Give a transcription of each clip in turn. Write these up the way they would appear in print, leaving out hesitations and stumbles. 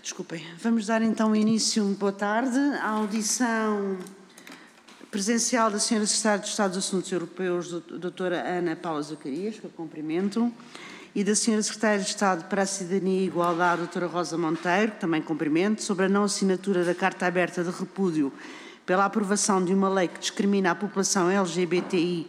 Desculpem. Vamos dar então início, boa tarde, à audição presencial da Sra. Secretária de Estado dos Assuntos Europeus, doutora Ana Paula Zacarias, que eu cumprimento, e da Sra. Secretária de Estado para a Cidadania e Igualdade, doutora Rosa Monteiro, que também cumprimento, sobre a não assinatura da Carta Aberta de Repúdio pela aprovação de uma lei que discrimina a população LGBTI+,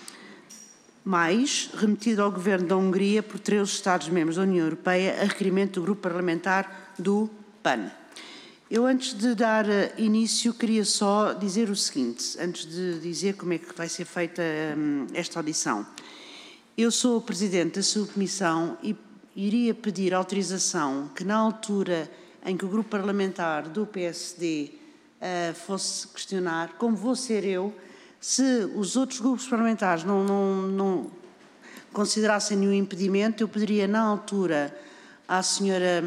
remetida ao Governo da Hungria por 13 Estados-membros da União Europeia, a requerimento do Grupo Parlamentar do PAN. Eu, antes de dar início, queria só dizer o seguinte, antes de dizer como é que vai ser feita esta audição. Eu sou Presidente da Subcomissão e iria pedir autorização que, na altura em que o Grupo Parlamentar do PSD fosse questionar, como vou ser eu, se os outros grupos parlamentares não considerassem nenhum impedimento, eu pediria, na altura, à senhora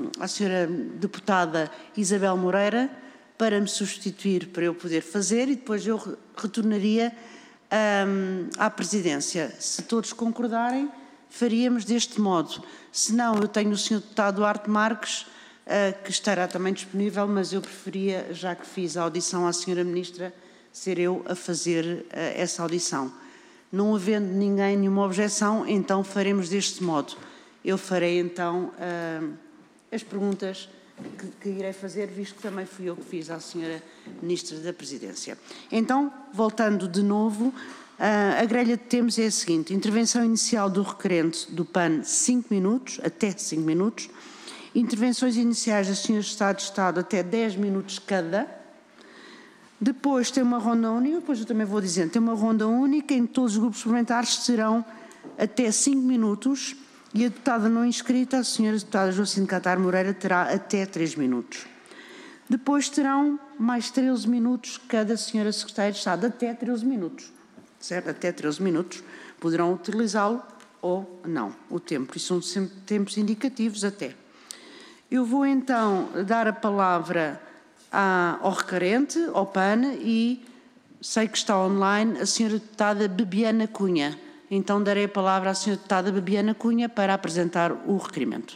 deputada Isabel Moreira para me substituir, para eu poder fazer, e depois eu retornaria à presidência. Se todos concordarem, faríamos deste modo. Se não, eu tenho o senhor deputado Duarte Marques, que estará também disponível, mas eu preferia, já que fiz a audição à senhora ministra, ser eu a fazer essa audição. Não havendo nenhuma objeção, então faremos deste modo. Eu farei então as perguntas que irei fazer, visto que também fui eu que fiz à senhora Ministra da Presidência. Então, voltando de novo, a grelha de temas é a seguinte: intervenção inicial do requerente do PAN, 5 minutos, até 5 minutos, intervenções iniciais das senhoras de Estado, até 10 minutos cada. Depois tem uma ronda única, depois eu também vou dizendo, tem uma ronda única em que todos os grupos parlamentares serão até 5 minutos e a deputada não inscrita, a senhora deputada Joacine Catar Moreira, terá até 3 minutos. Depois terão mais 13 minutos cada senhora secretária de Estado, até 13 minutos, certo? Até 13 minutos, poderão utilizá-lo ou não, o tempo, e são sempre tempos indicativos até. Eu vou então dar a palavra ao requerente, ao PAN, e sei que está online a senhora deputada Bebiana Cunha. Então darei a palavra à senhora deputada Bebiana Cunha para apresentar o requerimento.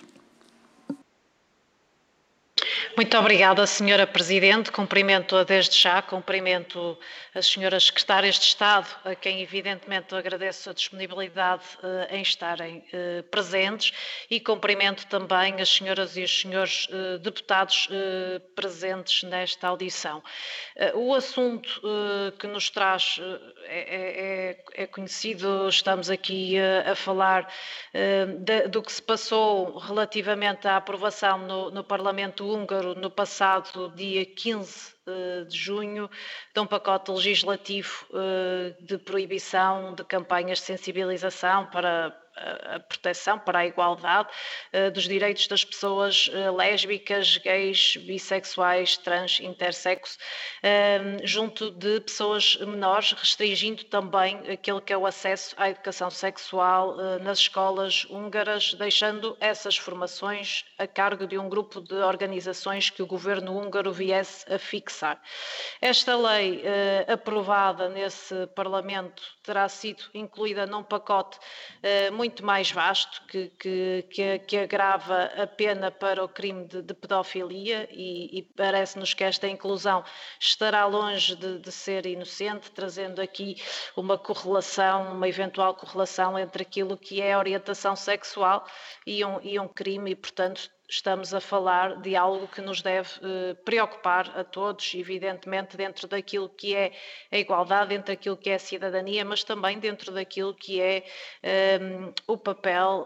Muito obrigada, senhora Presidente. Cumprimento-a desde já, cumprimento as senhoras secretárias de Estado, a quem evidentemente agradeço a disponibilidade em estarem presentes, e cumprimento também as senhoras e os senhores deputados presentes nesta audição. O assunto que nos traz é conhecido, estamos aqui a falar do que se passou relativamente à aprovação no Parlamento húngaro no passado dia 15 de junho, de um pacote legislativo de proibição de campanhas de sensibilização para a proteção, para a igualdade dos direitos das pessoas lésbicas, gays, bissexuais, trans, intersexo, junto de pessoas menores, restringindo também aquele que é o acesso à educação sexual nas escolas húngaras, deixando essas formações a cargo de um grupo de organizações que o governo húngaro viesse a fixar. Esta lei, aprovada nesse Parlamento, terá sido incluída num pacote muito mais vasto, que agrava a pena para o crime de pedofilia, e parece-nos que esta inclusão estará longe de ser inocente, trazendo aqui uma correlação, uma eventual correlação entre aquilo que é a orientação sexual e um crime, e portanto estamos a falar de algo que nos deve preocupar a todos, evidentemente dentro daquilo que é a igualdade, dentro daquilo que é a cidadania, mas também dentro daquilo que é o papel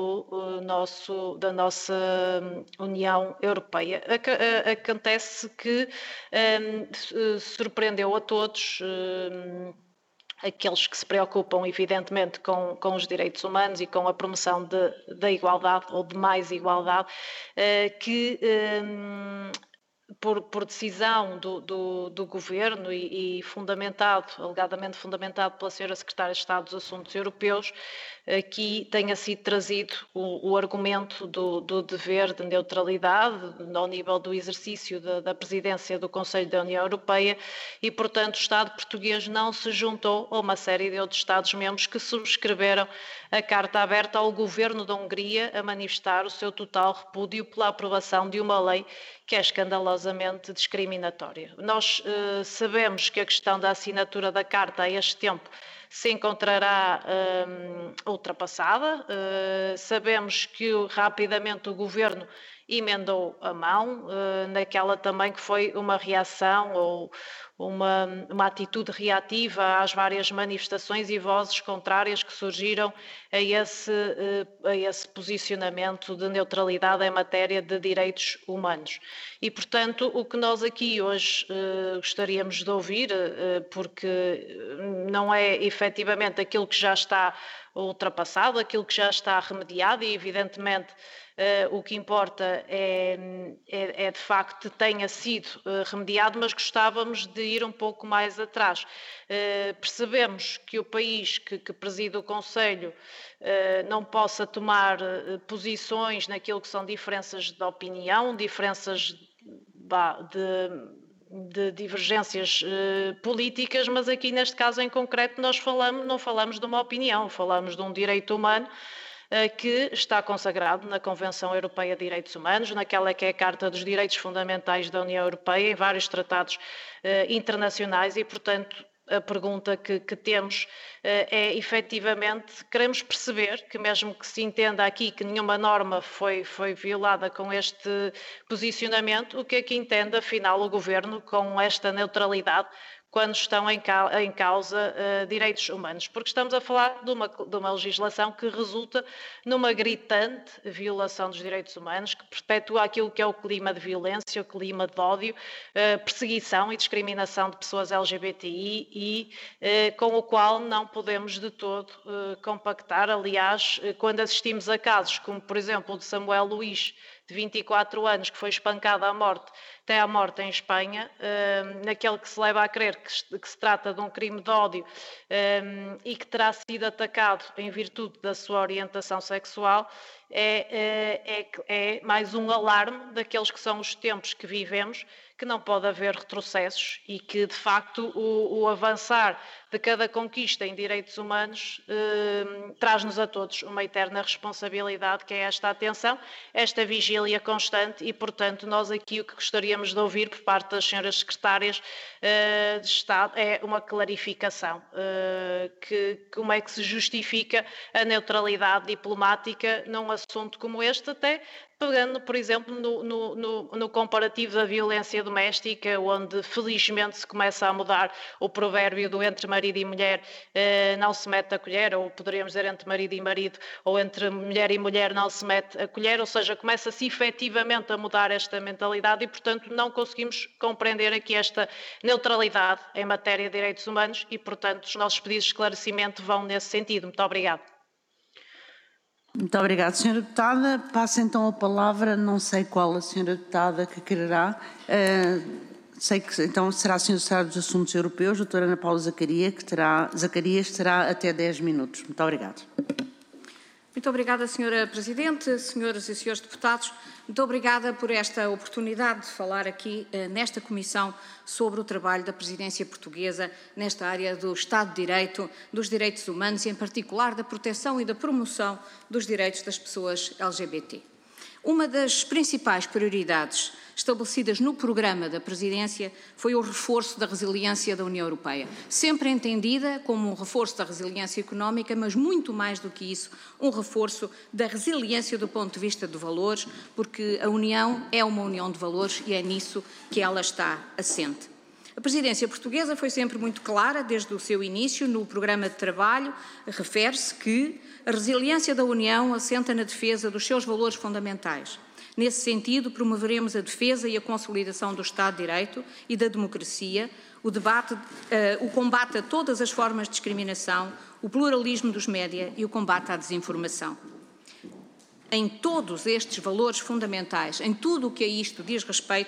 da nossa União Europeia. Acontece que surpreendeu a todos, aqueles que se preocupam, evidentemente, com os direitos humanos e com a promoção da igualdade, ou de mais igualdade, que por decisão do Governo e alegadamente fundamentado pela Sra. Secretária de Estado dos Assuntos Europeus, aqui tenha sido trazido o argumento do dever de neutralidade ao nível do exercício da presidência do Conselho da União Europeia e, portanto, o Estado português não se juntou a uma série de outros Estados-membros que subscreveram a carta aberta ao Governo da Hungria a manifestar o seu total repúdio pela aprovação de uma lei que é escandalosamente discriminatória. Nós sabemos que a questão da assinatura da Carta a este tempo se encontrará ultrapassada, sabemos que rapidamente o Governo emendou a mão, naquela também que foi uma reação ou uma atitude reativa às várias manifestações e vozes contrárias que surgiram a esse posicionamento de neutralidade em matéria de direitos humanos. E, portanto, o que nós aqui hoje gostaríamos de ouvir, porque não é efetivamente aquilo que já está ultrapassado, aquilo que já está remediado e, evidentemente, o que importa é de facto que tenha sido remediado, mas gostávamos de ir um pouco mais atrás. Percebemos que o país que preside o Conselho não possa tomar posições naquilo que são diferenças de opinião, diferenças de divergências políticas, mas aqui neste caso em concreto não falamos de uma opinião, falamos de um direito humano que está consagrado na Convenção Europeia de Direitos Humanos, naquela que é a Carta dos Direitos Fundamentais da União Europeia, em vários tratados internacionais e, portanto, a pergunta que temos é, efetivamente, queremos perceber que mesmo que se entenda aqui que nenhuma norma foi violada com este posicionamento, o que é que entende, afinal, o Governo com esta neutralidade quando estão em causa direitos humanos, porque estamos a falar de uma legislação que resulta numa gritante violação dos direitos humanos, que perpetua aquilo que é o clima de violência, o clima de ódio, perseguição e discriminação de pessoas LGBTI e com o qual não podemos de todo compactar. Aliás, quando assistimos a casos como, por exemplo, o de Samuel Luís, de 24 anos, que foi espancado até à morte em Espanha, naquele que se leva a crer que se trata de um crime de ódio e que terá sido atacado em virtude da sua orientação sexual, é mais um alarme daqueles que são os tempos que vivemos, que não pode haver retrocessos e que, de facto, o avançar de cada conquista em direitos humanos traz-nos a todos uma eterna responsabilidade, que é esta atenção, esta vigília constante e, portanto, nós aqui o que gostaríamos de ouvir por parte das senhoras secretárias de Estado é uma clarificação, como é que se justifica a neutralidade diplomática num assunto como este, até pegando, por exemplo, no comparativo da violência doméstica, onde felizmente se começa a mudar o provérbio do entre marido e mulher não se mete a colher, ou poderíamos dizer entre marido e marido, ou entre mulher e mulher não se mete a colher, ou seja, começa-se efetivamente a mudar esta mentalidade e, portanto, não conseguimos compreender aqui esta neutralidade em matéria de direitos humanos e, portanto, os nossos pedidos de esclarecimento vão nesse sentido. Muito obrigada. Muito obrigada, Sra. Deputada. Passo então a palavra, não sei qual a Sra. Deputada que quererá. Sei que então será a Sra. Secretária dos Assuntos Europeus, doutora Ana Paula Zacarias, terá até 10 minutos. Muito obrigada. Muito obrigada, Sra. Presidente, senhoras e senhores deputados. Muito obrigada por esta oportunidade de falar aqui nesta Comissão sobre o trabalho da Presidência Portuguesa nesta área do Estado de Direito, dos direitos humanos e, em particular, da proteção e da promoção dos direitos das pessoas LGBT. Uma das principais prioridades estabelecidas no programa da Presidência foi o reforço da resiliência da União Europeia, sempre entendida como um reforço da resiliência económica, mas muito mais do que isso, um reforço da resiliência do ponto de vista de valores, porque a União é uma união de valores e é nisso que ela está assente. A Presidência Portuguesa foi sempre muito clara, desde o seu início, no programa de trabalho, refere-se que a resiliência da União assenta na defesa dos seus valores fundamentais. Nesse sentido, promoveremos a defesa e a consolidação do Estado de Direito e da democracia, o combate a todas as formas de discriminação, o pluralismo dos média e o combate à desinformação. Em todos estes valores fundamentais, em tudo o que a isto diz respeito,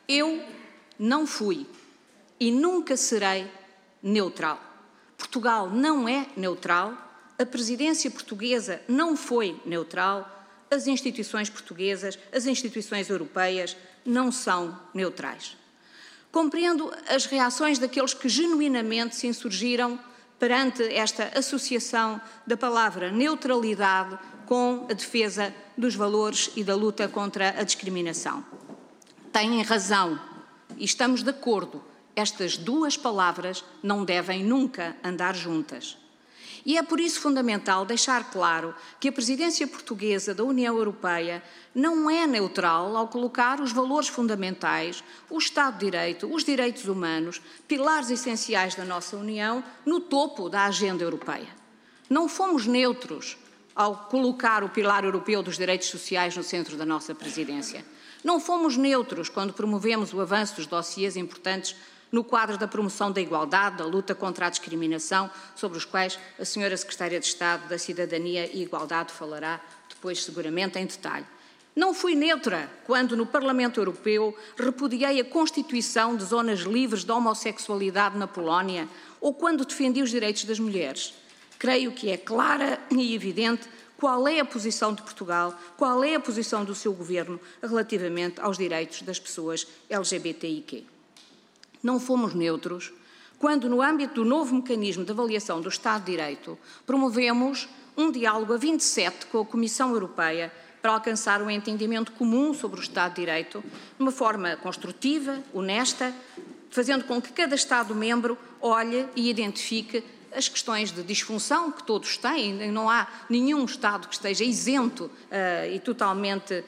Eu não fui e nunca serei neutral. Portugal não é neutral, a presidência portuguesa não foi neutral, as instituições portuguesas, as instituições europeias não são neutrais. Compreendo as reações daqueles que genuinamente se insurgiram perante esta associação da palavra neutralidade com a defesa dos valores e da luta contra a discriminação. Têm razão e estamos de acordo. Estas duas palavras não devem nunca andar juntas. E é por isso fundamental deixar claro que a presidência portuguesa da União Europeia não é neutral ao colocar os valores fundamentais, o Estado de Direito, os direitos humanos, pilares essenciais da nossa União, no topo da agenda europeia. Não fomos neutros ao colocar o pilar europeu dos direitos sociais no centro da nossa presidência. Não fomos neutros quando promovemos o avanço dos dossiês importantes no quadro da promoção da igualdade, da luta contra a discriminação, sobre os quais a Sra. Secretária de Estado da Cidadania e Igualdade falará depois seguramente em detalhe. Não fui neutra quando no Parlamento Europeu repudiei a constituição de zonas livres de homossexualidade na Polónia ou quando defendi os direitos das mulheres. Creio que é clara e evidente qual é a posição de Portugal, qual é a posição do seu governo relativamente aos direitos das pessoas LGBTIQ. Não fomos neutros quando, no âmbito do novo mecanismo de avaliação do Estado de Direito, promovemos um diálogo a 27 com a Comissão Europeia para alcançar um entendimento comum sobre o Estado de Direito, de uma forma construtiva, honesta, fazendo com que cada Estado-membro olhe e identifique as questões de disfunção que todos têm, não há nenhum Estado que esteja isento e totalmente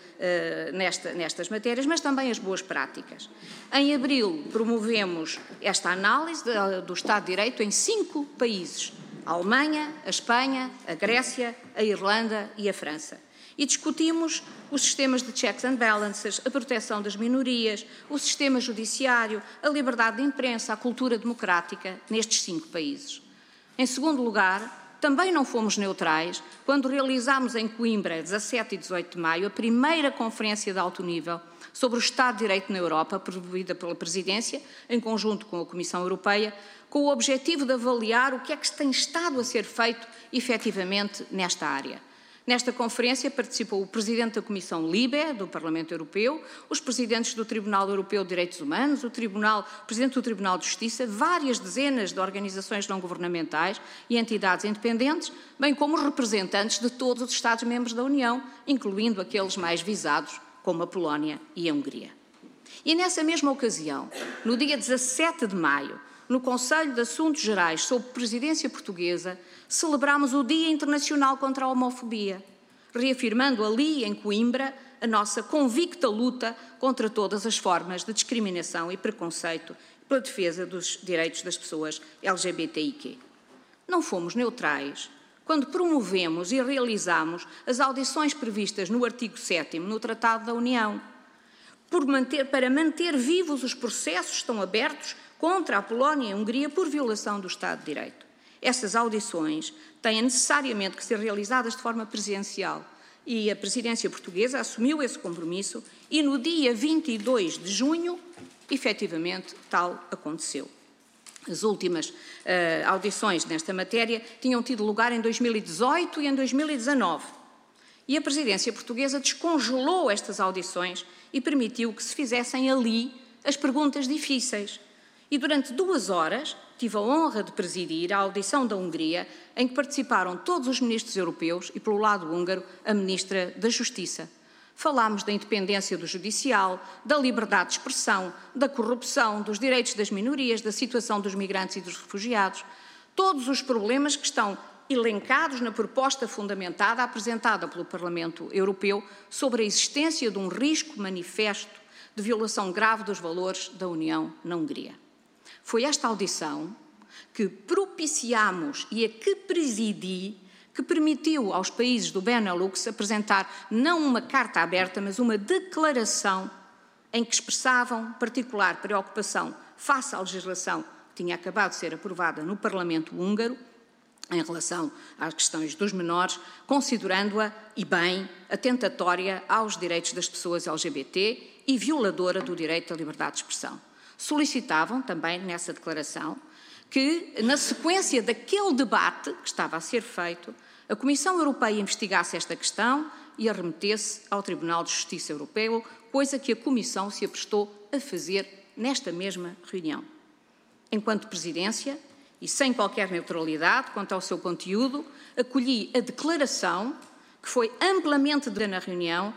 nestas matérias, mas também as boas práticas. Em abril promovemos esta análise do Estado de Direito em 5 países, a Alemanha, a Espanha, a Grécia, a Irlanda e a França. E discutimos os sistemas de checks and balances, a proteção das minorias, o sistema judiciário, a liberdade de imprensa, a cultura democrática nestes 5 países. Em segundo lugar, também não fomos neutrais quando realizámos em Coimbra, 17 e 18 de maio, a primeira conferência de alto nível sobre o Estado de Direito na Europa, promovida pela Presidência, em conjunto com a Comissão Europeia, com o objetivo de avaliar o que é que tem estado a ser feito efetivamente nesta área. Nesta conferência participou o Presidente da Comissão LIBE, do Parlamento Europeu, os Presidentes do Tribunal Europeu de Direitos Humanos, o Presidente do Tribunal de Justiça, várias dezenas de organizações não-governamentais e entidades independentes, bem como os representantes de todos os Estados-membros da União, incluindo aqueles mais visados, como a Polónia e a Hungria. E nessa mesma ocasião, no dia 17 de maio, no Conselho de Assuntos Gerais sob presidência portuguesa, celebramos o Dia Internacional contra a Homofobia, reafirmando ali, em Coimbra, a nossa convicta luta contra todas as formas de discriminação e preconceito pela defesa dos direitos das pessoas LGBTIQ. Não fomos neutrais quando promovemos e realizamos as audições previstas no artigo 7º no Tratado da União, para manter vivos os processos que estão abertos contra a Polónia e a Hungria por violação do Estado de Direito. Essas audições têm necessariamente que ser realizadas de forma presencial e a presidência portuguesa assumiu esse compromisso e no dia 22 de junho, efetivamente, tal aconteceu. As últimas audições nesta matéria tinham tido lugar em 2018 e em 2019. E a presidência portuguesa descongelou estas audições e permitiu que se fizessem ali as perguntas difíceis. E durante 2 horas tive a honra de presidir a audição da Hungria, em que participaram todos os ministros europeus e, pelo lado húngaro, a Ministra da Justiça. Falámos da independência do judicial, da liberdade de expressão, da corrupção, dos direitos das minorias, da situação dos migrantes e dos refugiados, todos os problemas que estão elencados na proposta fundamentada apresentada pelo Parlamento Europeu sobre a existência de um risco manifesto de violação grave dos valores da União na Hungria. Foi esta audição que propiciámos e a que presidi, que permitiu aos países do Benelux apresentar não uma carta aberta, mas uma declaração em que expressavam particular preocupação face à legislação que tinha acabado de ser aprovada no Parlamento húngaro, em relação às questões dos menores, considerando-a, e bem, atentatória aos direitos das pessoas LGBT e violadora do direito à liberdade de expressão. Solicitavam também nessa declaração que, na sequência daquele debate que estava a ser feito, a Comissão Europeia investigasse esta questão e a remetesse ao Tribunal de Justiça Europeu, coisa que a Comissão se aprestou a fazer nesta mesma reunião. Enquanto Presidência, e sem qualquer neutralidade quanto ao seu conteúdo, acolhi a declaração que foi amplamente dita na reunião,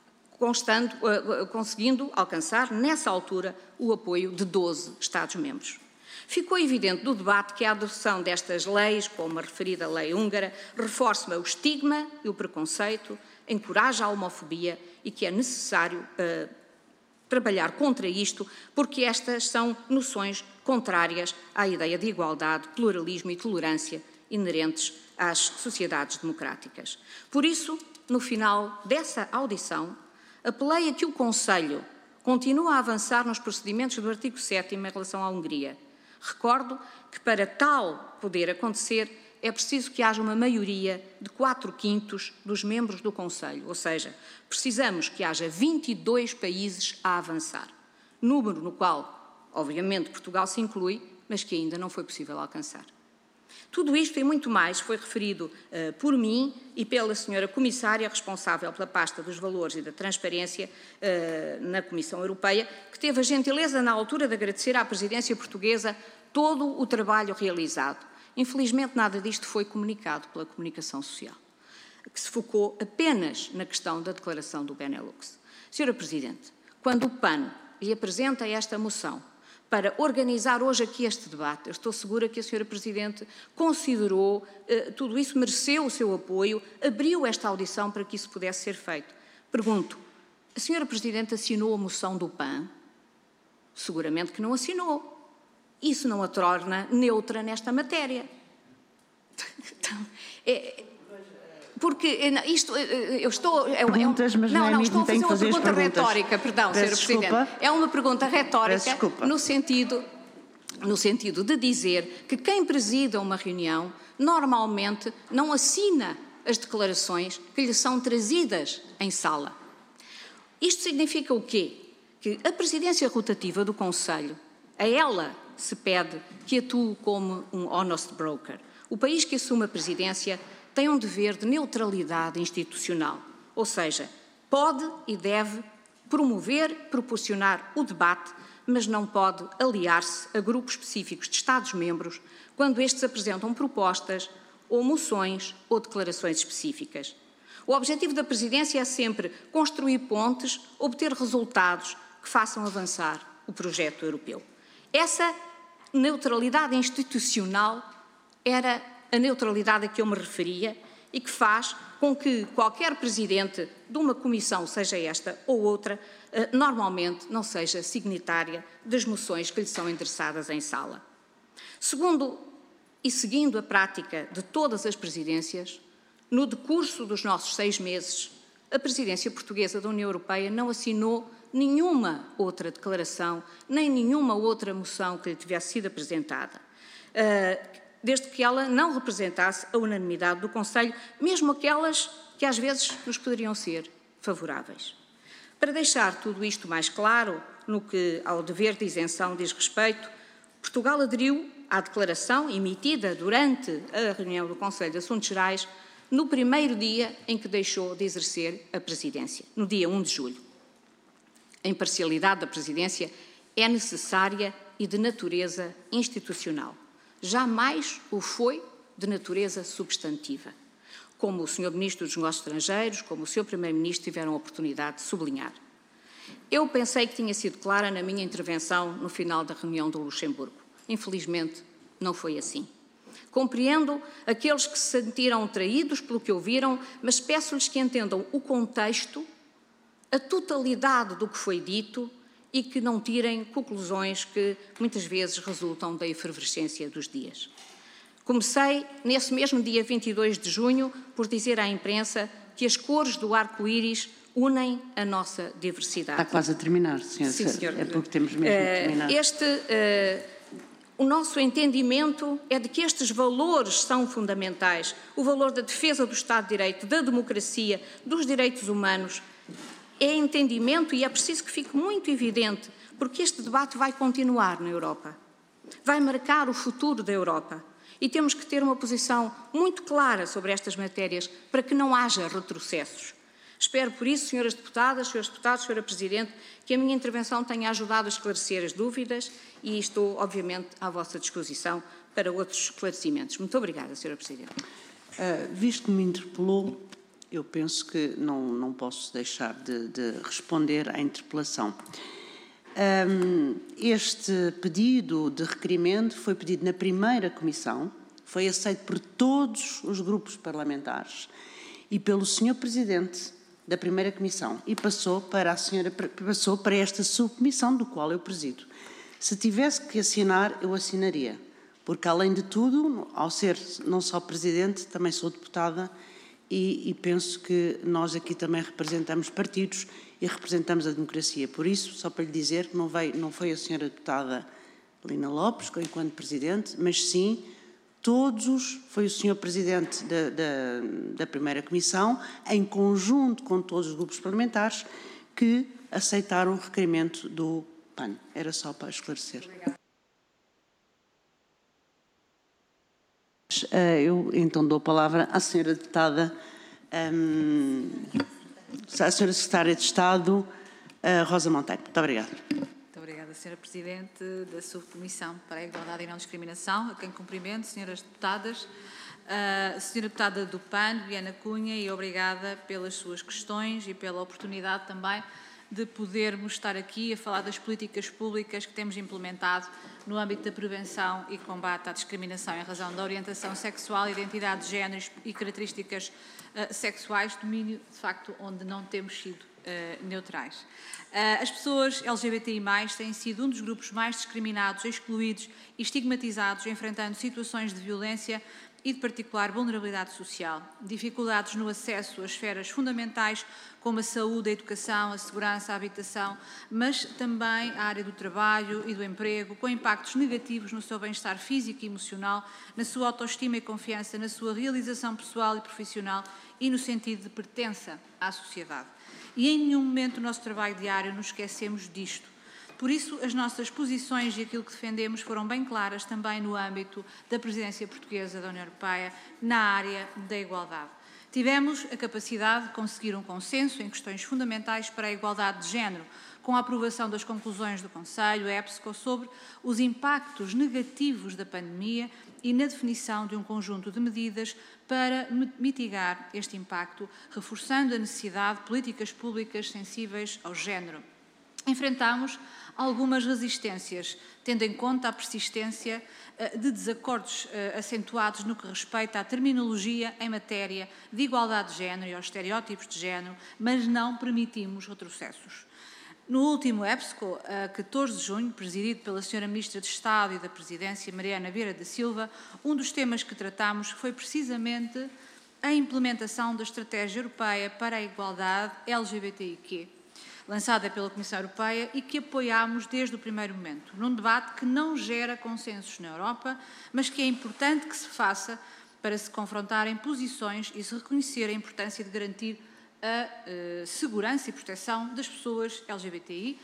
conseguindo alcançar, nessa altura, o apoio de 12 Estados-membros. Ficou evidente do debate que a adoção destas leis, como a referida lei húngara, reforça o estigma e o preconceito, encoraja a homofobia e que é necessário trabalhar contra isto, porque estas são noções contrárias à ideia de igualdade, pluralismo e tolerância inerentes às sociedades democráticas. Por isso, no final dessa audição, apelei a que o Conselho continue a avançar nos procedimentos do artigo 7º em relação à Hungria. Recordo que para tal poder acontecer é preciso que haja uma maioria de 4/5 dos membros do Conselho, ou seja, precisamos que haja 22 países a avançar, número no qual, obviamente, Portugal se inclui, mas que ainda não foi possível alcançar. Tudo isto e muito mais foi referido por mim e pela senhora Comissária responsável pela pasta dos valores e da transparência na Comissão Europeia, que teve a gentileza na altura de agradecer à Presidência Portuguesa todo o trabalho realizado. Infelizmente, nada disto foi comunicado pela comunicação social, que se focou apenas na questão da declaração do Benelux. Senhora Presidente, quando o PAN lhe apresenta esta moção para organizar hoje aqui este debate, eu estou segura que a Senhora Presidente considerou, tudo isso mereceu o seu apoio, abriu esta audição para que isso pudesse ser feito. Pergunto, a Senhora Presidente assinou a moção do PAN? Seguramente que não assinou. Isso não a torna neutra nesta matéria. Porque isto, eu estou... Perguntas, mas não estou a fazer uma pergunta retórica, perdão, Sra. Presidente. É uma pergunta retórica no sentido de dizer que quem presida uma reunião normalmente não assina as declarações que lhe são trazidas em sala. Isto significa o quê? Que a presidência rotativa do Conselho, a ela se pede que atue como um honest broker. O país que assume a presidência tem um dever de neutralidade institucional, ou seja, pode e deve promover, proporcionar o debate, mas não pode aliar-se a grupos específicos de Estados-membros quando estes apresentam propostas ou moções ou declarações específicas. O objetivo da presidência é sempre construir pontes, obter resultados que façam avançar o projeto europeu. Essa neutralidade institucional era a neutralidade a que eu me referia e que faz com que qualquer presidente de uma comissão, seja esta ou outra, normalmente não seja signatária das moções que lhe são endereçadas em sala. Segundo e seguindo a prática de todas as presidências, no decurso dos nossos 6 meses, a presidência portuguesa da União Europeia não assinou nenhuma outra declaração, nem nenhuma outra moção que lhe tivesse sido apresentada, desde que ela não representasse a unanimidade do Conselho, mesmo aquelas que às vezes nos poderiam ser favoráveis. Para deixar tudo isto mais claro, no que ao dever de isenção diz respeito, Portugal aderiu à declaração emitida durante a reunião do Conselho de Assuntos Gerais no primeiro dia em que deixou de exercer a presidência, no dia 1 de julho. A imparcialidade da presidência é necessária e de natureza institucional. Jamais o foi de natureza substantiva, como o Sr. Ministro dos Negócios Estrangeiros, como o Sr. Primeiro-Ministro tiveram a oportunidade de sublinhar. Eu pensei que tinha sido clara na minha intervenção no final da reunião do Luxemburgo. Infelizmente, não foi assim. Compreendo aqueles que se sentiram traídos pelo que ouviram, mas peço-lhes que entendam o contexto, a totalidade do que foi dito e que não tirem conclusões que muitas vezes resultam da efervescência dos dias. Comecei, nesse mesmo dia 22 de junho, por dizer à imprensa que as cores do arco-íris unem a nossa diversidade. Está quase a terminar, senhora. Sim, senhora. É porque temos mesmo a terminar. O nosso entendimento é de que estes valores são fundamentais. O valor da defesa do Estado de Direito, da democracia, dos direitos humanos é entendimento e é preciso que fique muito evidente, porque este debate vai continuar na Europa, vai marcar o futuro da Europa e temos que ter uma posição muito clara sobre estas matérias para que não haja retrocessos. Espero, por isso, senhoras deputadas, senhores deputados, senhora Presidente, que a minha intervenção tenha ajudado a esclarecer as dúvidas e estou, obviamente, à vossa disposição para outros esclarecimentos. Muito obrigada, senhora Presidente. Visto que me interpelou, eu penso que não posso deixar de responder à interpelação. Este pedido de requerimento foi pedido na primeira comissão, foi aceito por todos os grupos parlamentares e pelo Sr. Presidente da primeira comissão e passou para esta subcomissão, do qual eu presido. Se tivesse que assinar, eu assinaria, porque, além de tudo, ao ser não só Presidente, também sou deputada e penso que nós aqui também representamos partidos e representamos a democracia. Por isso, só para lhe dizer que não foi a senhora deputada Lina Lopes, enquanto Presidente, mas sim foi o Sr. Presidente da primeira comissão, em conjunto com todos os grupos parlamentares, que aceitaram o requerimento do PAN. Era só para esclarecer. Obrigada. Eu então dou a palavra à senhora deputada, à senhora Secretária de Estado, Rosa Monteiro. Muito obrigada. Obrigada, Sra. Presidente da Subcomissão para a Igualdade e Não Discriminação, a quem cumprimento, senhoras deputadas, senhora deputada do PAN, Viana Cunha, e obrigada pelas suas questões e pela oportunidade também de podermos estar aqui a falar das políticas públicas que temos implementado no âmbito da prevenção e combate à discriminação em razão da orientação sexual, identidade de género e características sexuais, domínio, de facto, onde não temos sido neutrais. As pessoas LGBTI+, têm sido um dos grupos mais discriminados, excluídos e estigmatizados, enfrentando situações de violência e de particular vulnerabilidade social, dificuldades no acesso às esferas fundamentais como a saúde, a educação, a segurança, a habitação, mas também a área do trabalho e do emprego, com impactos negativos no seu bem-estar físico e emocional, na sua autoestima e confiança, na sua realização pessoal e profissional e no sentido de pertença à sociedade. E em nenhum momento do nosso trabalho diário nos esquecemos disto. Por isso, as nossas posições e aquilo que defendemos foram bem claras também no âmbito da presidência portuguesa da União Europeia, na área da igualdade. Tivemos a capacidade de conseguir um consenso em questões fundamentais para a igualdade de género, com a aprovação das conclusões do Conselho EPSCO sobre os impactos negativos da pandemia e na definição de um conjunto de medidas para mitigar este impacto, reforçando a necessidade de políticas públicas sensíveis ao género. Enfrentamos algumas resistências, tendo em conta a persistência de desacordos acentuados no que respeita à terminologia em matéria de igualdade de género e aos estereótipos de género, mas não permitimos retrocessos. No último EPSCO, a 14 de junho, presidido pela Sra. Ministra de Estado e da Presidência, Mariana Vieira da Silva, um dos temas que tratámos foi precisamente a implementação da Estratégia Europeia para a Igualdade LGBTIQ, lançada pela Comissão Europeia e que apoiámos desde o primeiro momento, num debate que não gera consensos na Europa, mas que é importante que se faça para se confrontarem posições e se reconhecer a importância de garantir a segurança e proteção das pessoas LGBTI,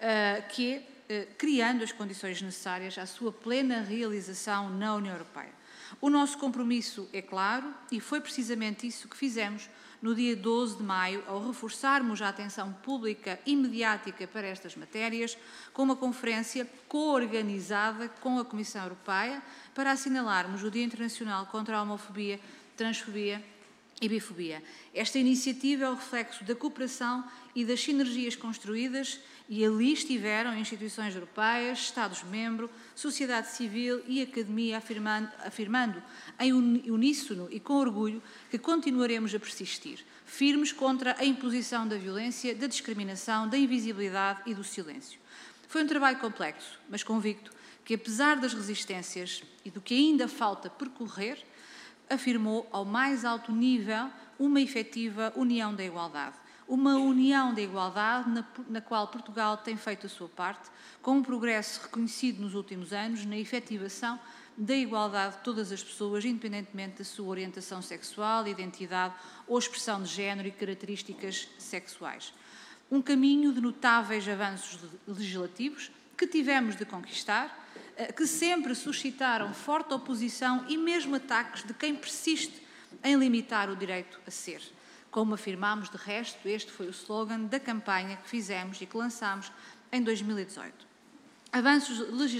criando as condições necessárias à sua plena realização na União Europeia. O nosso compromisso é claro e foi precisamente isso que fizemos no dia 12 de maio, ao reforçarmos a atenção pública e mediática para estas matérias, com uma conferência co-organizada com a Comissão Europeia para assinalarmos o Dia Internacional contra a Homofobia, Transfobia e Bifobia. Esta iniciativa é o reflexo da cooperação e das sinergias construídas e ali estiveram instituições europeias, Estados-membros, sociedade civil e academia afirmando em uníssono e com orgulho que continuaremos a persistir, firmes contra a imposição da violência, da discriminação, da invisibilidade e do silêncio. Foi um trabalho complexo, mas convicto que, apesar das resistências e do que ainda falta percorrer, afirmou ao mais alto nível uma efetiva união da igualdade. Uma união da igualdade na qual Portugal tem feito a sua parte, com um progresso reconhecido nos últimos anos na efetivação da igualdade de todas as pessoas, independentemente da sua orientação sexual, identidade ou expressão de género e características sexuais. um caminho de notáveis avanços legislativos que tivemos de conquistar, que sempre suscitaram forte oposição e mesmo ataques de quem persiste em limitar o direito a ser. Como afirmámos, de resto, este foi o slogan da campanha que fizemos e que lançámos em 2018. Avanços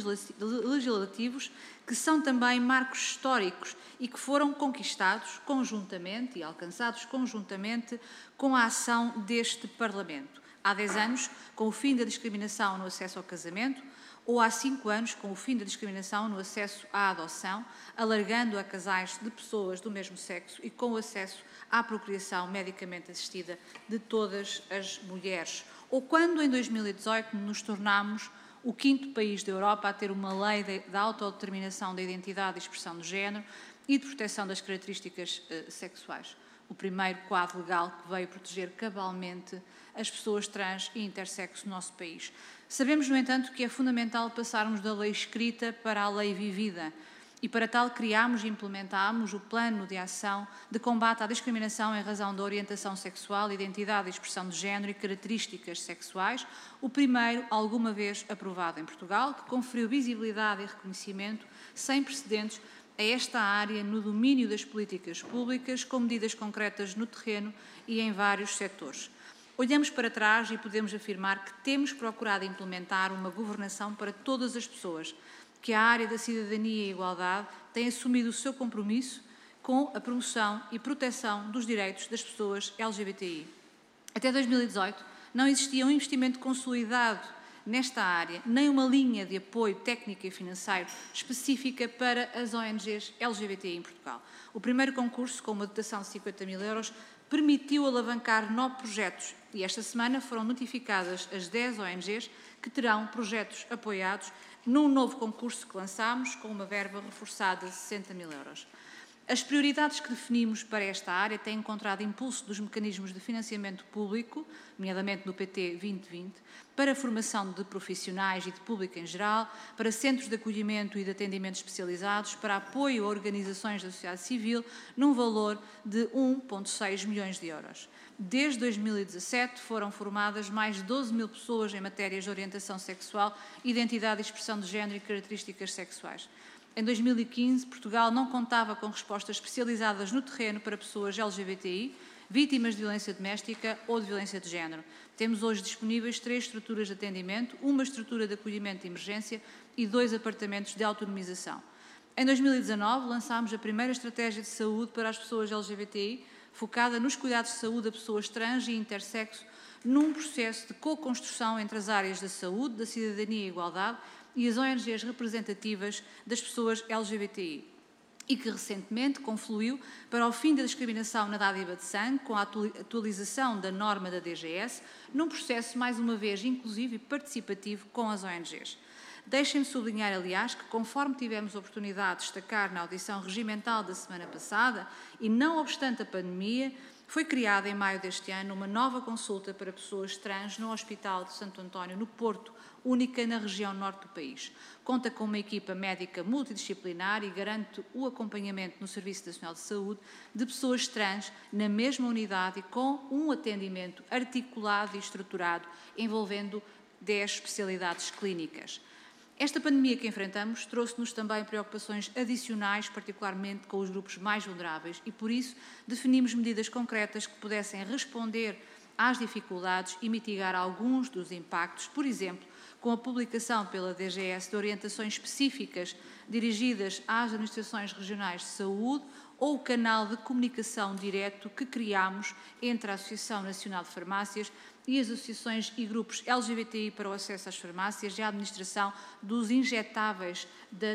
legislativos que são também marcos históricos e que foram conquistados conjuntamente e alcançados conjuntamente com a ação deste Parlamento. Há 10 anos, com o fim da discriminação no acesso ao casamento, ou há 5 anos, com o fim da discriminação no acesso à adoção, alargando a casais de pessoas do mesmo sexo e com o acesso à procriação medicamente assistida de todas as mulheres. Ou quando, em 2018, nos tornámos o 5º país da Europa a ter uma lei de autodeterminação da identidade e expressão do género e de proteção das características sexuais. O primeiro quadro legal que veio proteger cabalmente as pessoas trans e intersexo no nosso país. Sabemos, no entanto, que é fundamental passarmos da lei escrita para a lei vivida e, para tal, criámos e implementámos o Plano de Ação de Combate à Discriminação em razão da orientação sexual, identidade e expressão de género e características sexuais, o primeiro alguma vez aprovado em Portugal, que conferiu visibilidade e reconhecimento sem precedentes a esta área no domínio das políticas públicas, com medidas concretas no terreno e em vários setores. Olhamos para trás e podemos afirmar que temos procurado implementar uma governação para todas as pessoas, que a área da cidadania e igualdade tem assumido o seu compromisso com a promoção e proteção dos direitos das pessoas LGBTI. Até 2018, não existia um investimento consolidado nesta área, nem uma linha de apoio técnico e financeiro específica para as ONGs LGBTI em Portugal. O primeiro concurso, com uma dotação de 50 mil euros, permitiu alavancar 9 projetos e esta semana foram notificadas as 10 ONGs que terão projetos apoiados num novo concurso que lançámos com uma verba reforçada de 60 mil euros. As prioridades que definimos para esta área têm encontrado impulso dos mecanismos de financiamento público, nomeadamente no PT 2020, para a formação de profissionais e de público em geral, para centros de acolhimento e de atendimento especializados, para apoio a organizações da sociedade civil, num valor de 1,6 milhões de euros. Desde 2017 foram formadas mais de 12 mil pessoas em matérias de orientação sexual, identidade e expressão de género e características sexuais. Em 2015, Portugal não contava com respostas especializadas no terreno para pessoas LGBTI, vítimas de violência doméstica ou de violência de género. Temos hoje disponíveis 3 estruturas de atendimento, uma estrutura de acolhimento de emergência e 2 apartamentos de autonomização. Em 2019, lançámos a primeira estratégia de saúde para as pessoas LGBTI, focada nos cuidados de saúde a pessoas trans e intersexo, num processo de co-construção entre as áreas da saúde, da cidadania e igualdade e as ONGs representativas das pessoas LGBTI, e que recentemente confluiu para o fim da discriminação na dádiva de sangue, com a atualização da norma da DGS, num processo, mais uma vez, inclusivo e participativo com as ONGs. Deixem-me sublinhar, aliás, que conforme tivemos a oportunidade de destacar na audição regimental da semana passada, e não obstante a pandemia, foi criada em maio deste ano uma nova consulta para pessoas trans no Hospital de Santo António, no Porto, única na região norte do país. Conta com uma equipa médica multidisciplinar e garante o acompanhamento no Serviço Nacional de Saúde de pessoas trans na mesma unidade e com um atendimento articulado e estruturado, envolvendo 10 especialidades clínicas. Esta pandemia que enfrentamos trouxe-nos também preocupações adicionais, particularmente com os grupos mais vulneráveis, e por isso definimos medidas concretas que pudessem responder às dificuldades e mitigar alguns dos impactos, por exemplo, com a publicação pela DGS de orientações específicas dirigidas às administrações regionais de saúde ou o canal de comunicação direto que criámos entre a Associação Nacional de Farmácias e as associações e grupos LGBTI para o acesso às farmácias e à administração dos injetáveis da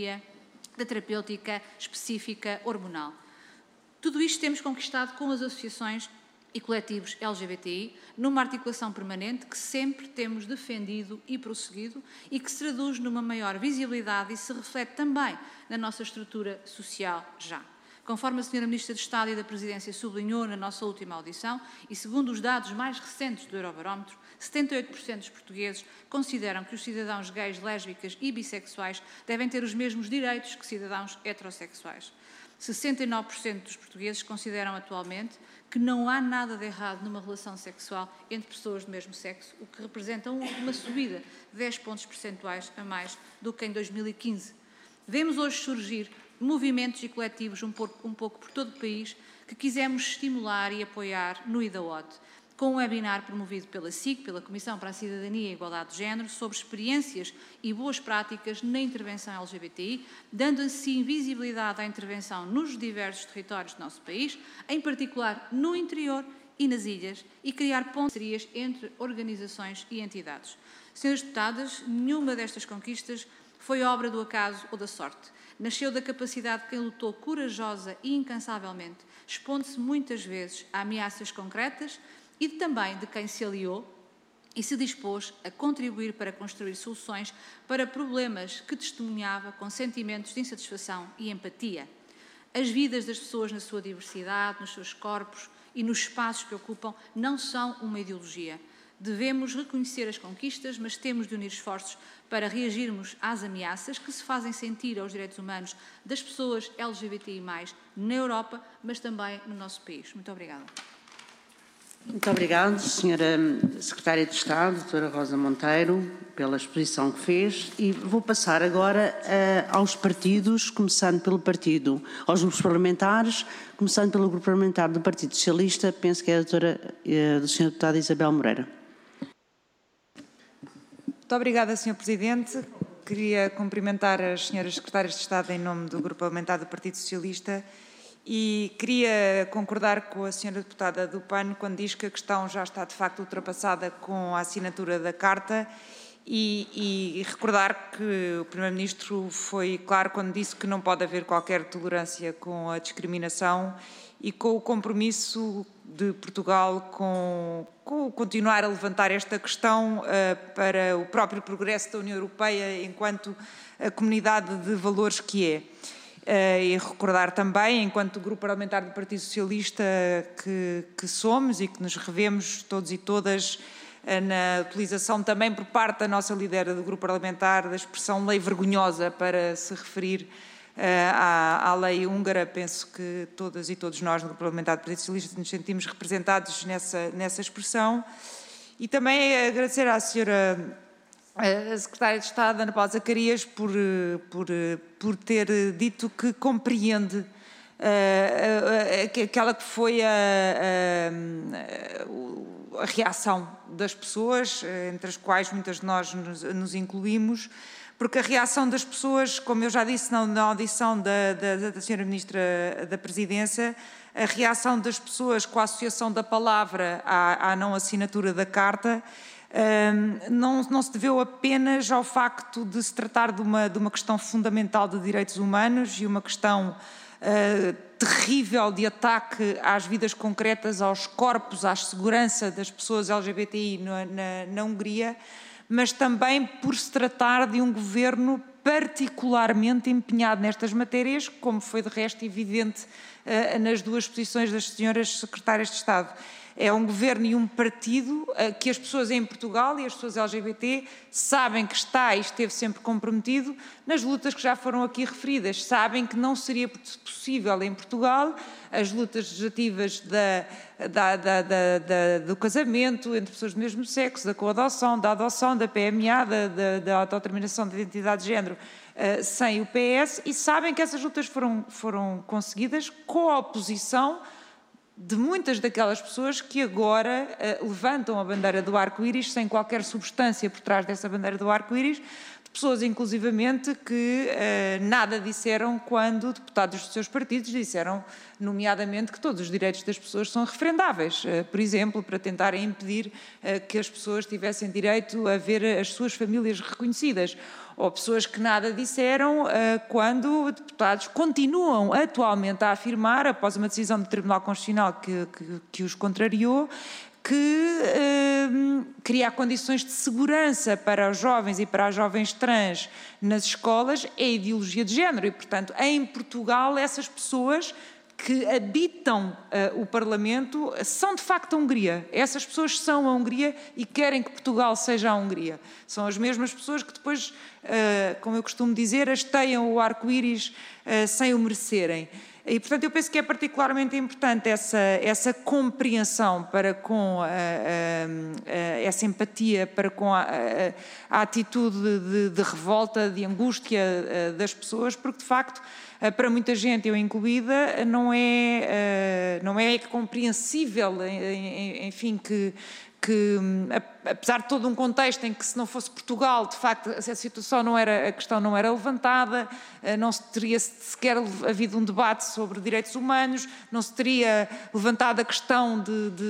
terapêutica específica hormonal. Tudo isto temos conquistado com as associações e coletivos LGBTI, numa articulação permanente que sempre temos defendido e prosseguido e que se traduz numa maior visibilidade e se reflete também na nossa estrutura social já. Conforme a Sra. Ministra de Estado e da Presidência sublinhou na nossa última audição, e segundo os dados mais recentes do Eurobarómetro, 78% dos portugueses consideram que os cidadãos gays, lésbicas e bissexuais devem ter os mesmos direitos que cidadãos heterossexuais. 69% dos portugueses consideram atualmente que não há nada de errado numa relação sexual entre pessoas do mesmo sexo, o que representa uma subida de 10 pontos percentuais a mais do que em 2015. Vemos hoje surgir movimentos e coletivos um pouco por todo o país que quisemos estimular e apoiar no IDAOT, com um webinar promovido pela SIC, pela Comissão para a Cidadania e a Igualdade de Género, sobre experiências e boas práticas na intervenção LGBTI, dando assim visibilidade à intervenção nos diversos territórios do nosso país, em particular no interior e nas ilhas, e criar parcerias entre organizações e entidades. Senhoras deputadas, nenhuma destas conquistas foi obra do acaso ou da sorte. Nasceu da capacidade de quem lutou corajosa e incansavelmente, expondo-se muitas vezes a ameaças concretas, e também de quem se aliou e se dispôs a contribuir para construir soluções para problemas que testemunhava com sentimentos de insatisfação e empatia. As vidas das pessoas na sua diversidade, nos seus corpos e nos espaços que ocupam não são uma ideologia. Devemos reconhecer as conquistas, mas temos de unir esforços para reagirmos às ameaças que se fazem sentir aos direitos humanos das pessoas LGBTI+, na Europa, mas também no nosso país. Muito obrigada. Muito obrigada, Sra. Secretária de Estado, Dra. Rosa Monteiro, pela exposição que fez, e vou passar agora aos partidos, começando pelo partido, aos grupos parlamentares, começando pelo grupo parlamentar do Partido Socialista, penso que é a do Sr. Deputado Isabel Moreira. Muito obrigada, Sr. Presidente. Queria cumprimentar as senhoras secretárias de Estado em nome do grupo parlamentar do Partido Socialista. E queria concordar com a senhora deputada do PAN quando diz que a questão já está de facto ultrapassada com a assinatura da Carta e recordar que o Primeiro-Ministro foi claro quando disse que não pode haver qualquer tolerância com a discriminação e com o compromisso de Portugal com continuar a levantar esta questão para o próprio progresso da União Europeia enquanto a comunidade de valores que é. E recordar também, enquanto grupo parlamentar do Partido Socialista que somos e que nos revemos todos e todas na utilização também por parte da nossa líder do grupo parlamentar da expressão lei vergonhosa para se referir à lei húngara. Penso que todas e todos nós no grupo parlamentar do Partido Socialista nos sentimos representados nessa expressão. E também agradecer à senhora a Secretária de Estado, Ana Paula Zacarias, por ter dito que compreende aquela que foi a reação das pessoas, entre as quais muitas de nós nos incluímos, porque a reação das pessoas, como eu já disse na audição da Sra. Ministra da Presidência, a reação das pessoas com a associação da palavra à não assinatura da Carta, não se deveu apenas ao facto de se tratar de uma questão fundamental de direitos humanos e uma questão terrível de ataque às vidas concretas, aos corpos, à segurança das pessoas LGBTI na Hungria, mas também por se tratar de um governo particularmente empenhado nestas matérias, como foi de resto evidente nas duas posições das senhoras secretárias de Estado. É um governo e um partido que as pessoas em Portugal e as pessoas LGBT sabem que está e esteve sempre comprometido nas lutas que já foram aqui referidas. Sabem que não seria possível em Portugal as lutas legislativas do casamento entre pessoas do mesmo sexo, da coadoção, da adoção, da PMA, da autodeterminação de identidade de género, sem o PS, e sabem que essas lutas foram conseguidas com a oposição de muitas daquelas pessoas que agora levantam a bandeira do arco-íris sem qualquer substância por trás dessa bandeira do arco-íris, de pessoas inclusivamente que nada disseram quando deputados dos seus partidos disseram, nomeadamente, que todos os direitos das pessoas são referendáveis, por exemplo, para tentarem impedir que as pessoas tivessem direito a ver as suas famílias reconhecidas, ou pessoas que nada disseram quando deputados continuam atualmente a afirmar, após uma decisão do Tribunal Constitucional que os contrariou, que criar condições de segurança para os jovens e para as jovens trans nas escolas é ideologia de género e, portanto, em Portugal essas pessoas que habitam o Parlamento são de facto a Hungria. Essas pessoas são a Hungria e querem que Portugal seja a Hungria. São as mesmas pessoas que depois, como eu costumo dizer, hasteiam o arco-íris sem o merecerem. E, portanto, eu penso que é particularmente importante essa compreensão para com essa empatia para com a atitude de revolta, de angústia das pessoas, porque, de facto, para muita gente, eu incluída, não é compreensível, enfim, que apesar de todo um contexto em que, se não fosse Portugal, de facto a questão não era levantada, não se teria sequer havido um debate sobre direitos humanos, não se teria levantado a questão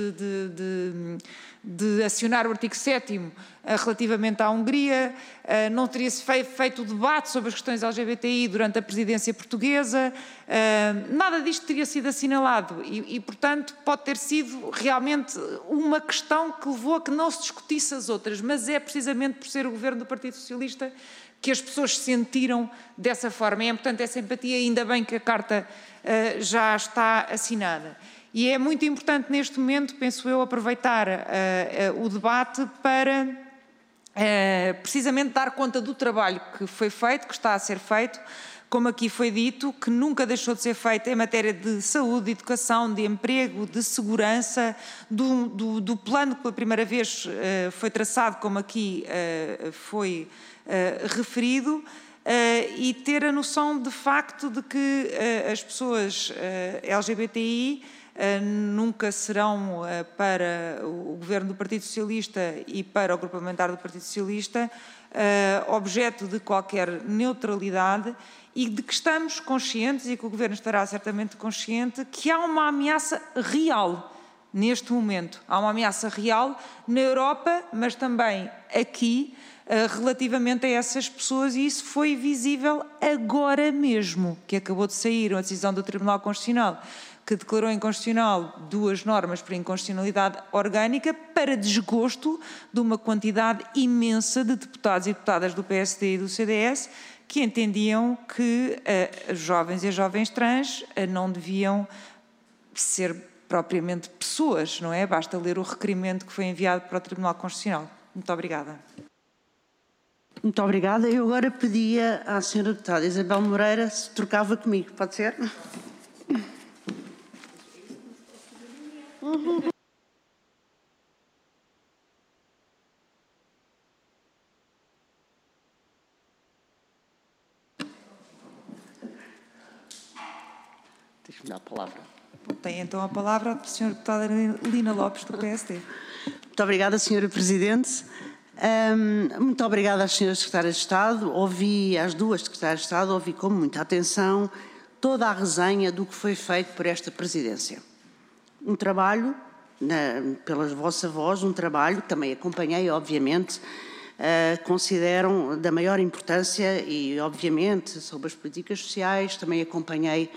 de acionar o artigo 7º relativamente à Hungria, não teria-se feito o debate sobre as questões LGBTI durante a presidência portuguesa, nada disto teria sido assinalado e, portanto, pode ter sido realmente uma questão que levou a que não se discutisse as outras, mas é precisamente por ser o governo do Partido Socialista que as pessoas sentiram dessa forma. E é importante essa empatia, ainda bem que a Carta já está assinada. E é muito importante neste momento, penso eu, aproveitar o debate para precisamente dar conta do trabalho que foi feito, que está a ser feito, como aqui foi dito, que nunca deixou de ser feito em matéria de saúde, de educação, de emprego, de segurança, do plano que pela primeira vez foi traçado, como aqui foi referido, e ter a noção de facto de que as pessoas LGBTI nunca serão para o governo do Partido Socialista e para o grupo parlamentar do Partido Socialista objeto de qualquer neutralidade e de que estamos conscientes, e que o governo estará certamente consciente, que há uma ameaça real neste momento. Há uma ameaça real na Europa, mas também aqui, relativamente a essas pessoas, e isso foi visível agora mesmo, que acabou de sair uma decisão do Tribunal Constitucional que declarou inconstitucional 2 normas por inconstitucionalidade orgânica para desgosto de uma quantidade imensa de deputados e deputadas do PSD e do CDS que entendiam que os jovens e as jovens trans não deviam ser propriamente pessoas, não é? Basta ler o requerimento que foi enviado para o Tribunal Constitucional. Muito obrigada. Muito obrigada. Eu agora pedia à senhora deputada Isabel Moreira se trocava comigo. Pode ser? Deixa-me dar a palavra. Tem então a palavra a senhora deputada Lina Lopes, do PSD. Muito obrigada, senhora Presidente. Muito obrigada às senhoras secretárias de Estado. Ouvi às 2 secretárias de Estado, ouvi com muita atenção toda a resenha do que foi feito por esta Presidência. Um trabalho, pela vossa voz, um trabalho que também acompanhei, obviamente, consideram da maior importância e, obviamente, sobre as políticas sociais, também acompanhei.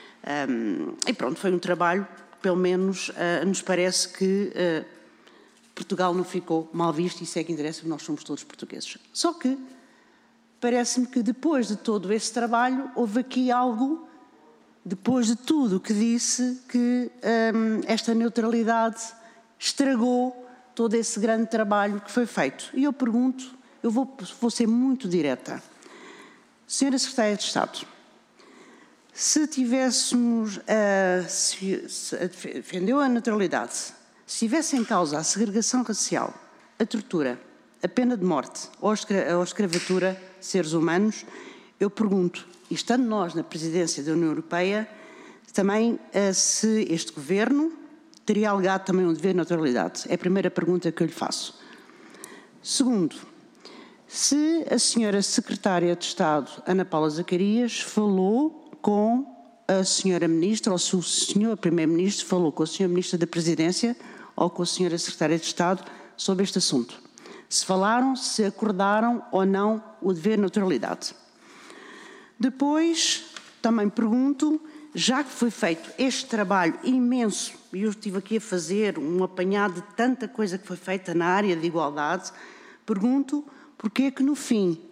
E pronto, foi um trabalho que, pelo menos, nos parece que Portugal não ficou mal visto, e isso é que interessa, porque nós somos todos portugueses. Só que parece-me que depois de todo esse trabalho, houve aqui algo, depois de tudo o que disse, que esta neutralidade estragou todo esse grande trabalho que foi feito. E eu pergunto, eu vou ser muito direta. Senhora Secretária de Estado, se tivéssemos, se defendeu a neutralidade, se tivesse em causa a segregação racial, a tortura, a pena de morte ou a escravatura de seres humanos, eu pergunto, e estando nós na presidência da União Europeia, também se este governo teria alegado também um dever de neutralidade. É a primeira pergunta que eu lhe faço. Segundo, se a senhora Secretária de Estado, Ana Paula Zacarias, falou com a senhora Ministra, ou se o senhor Primeiro-Ministro falou com a senhora Ministra da Presidência ou com a senhora Secretária de Estado sobre este assunto. Se falaram, se acordaram ou não o dever de neutralidade. Depois, também pergunto, já que foi feito este trabalho imenso, e eu estive aqui a fazer um apanhado de tanta coisa que foi feita na área de igualdade, pergunto porque é que no fim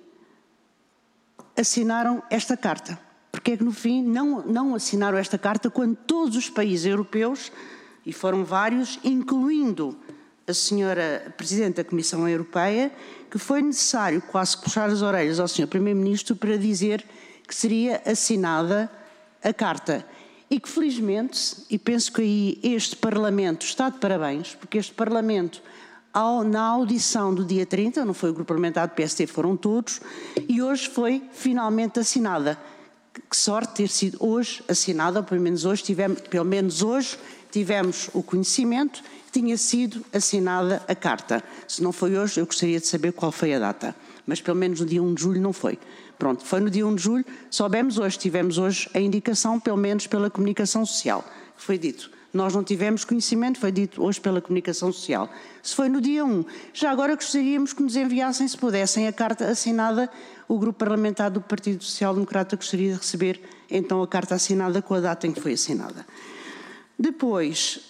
assinaram esta carta? Porque é que no fim não assinaram esta carta quando todos os países europeus, e foram vários, incluindo a senhora Presidente da Comissão Europeia, que foi necessário quase puxar as orelhas ao senhor Primeiro-Ministro para dizer que seria assinada a carta. e que felizmente, e penso que aí este Parlamento está de parabéns, porque este Parlamento, na audição do dia 30, não foi o grupo parlamentar do PSD, foram todos, e hoje foi finalmente assinada. Que sorte ter sido hoje assinada, ou pelo menos hoje tivemos o conhecimento que tinha sido assinada a carta. Se não foi hoje, eu gostaria de saber qual foi a data, mas pelo menos no dia 1 de julho não foi. Pronto, foi no dia 1 de julho, soubemos hoje, tivemos hoje a indicação, pelo menos pela comunicação social, que foi dito. Nós não tivemos conhecimento, foi dito hoje pela comunicação social. Se foi no dia 1, já agora gostaríamos que nos enviassem, se pudessem, a carta assinada. O grupo parlamentar do Partido Social Democrata gostaria de receber, então, a carta assinada com a data em que foi assinada. Depois,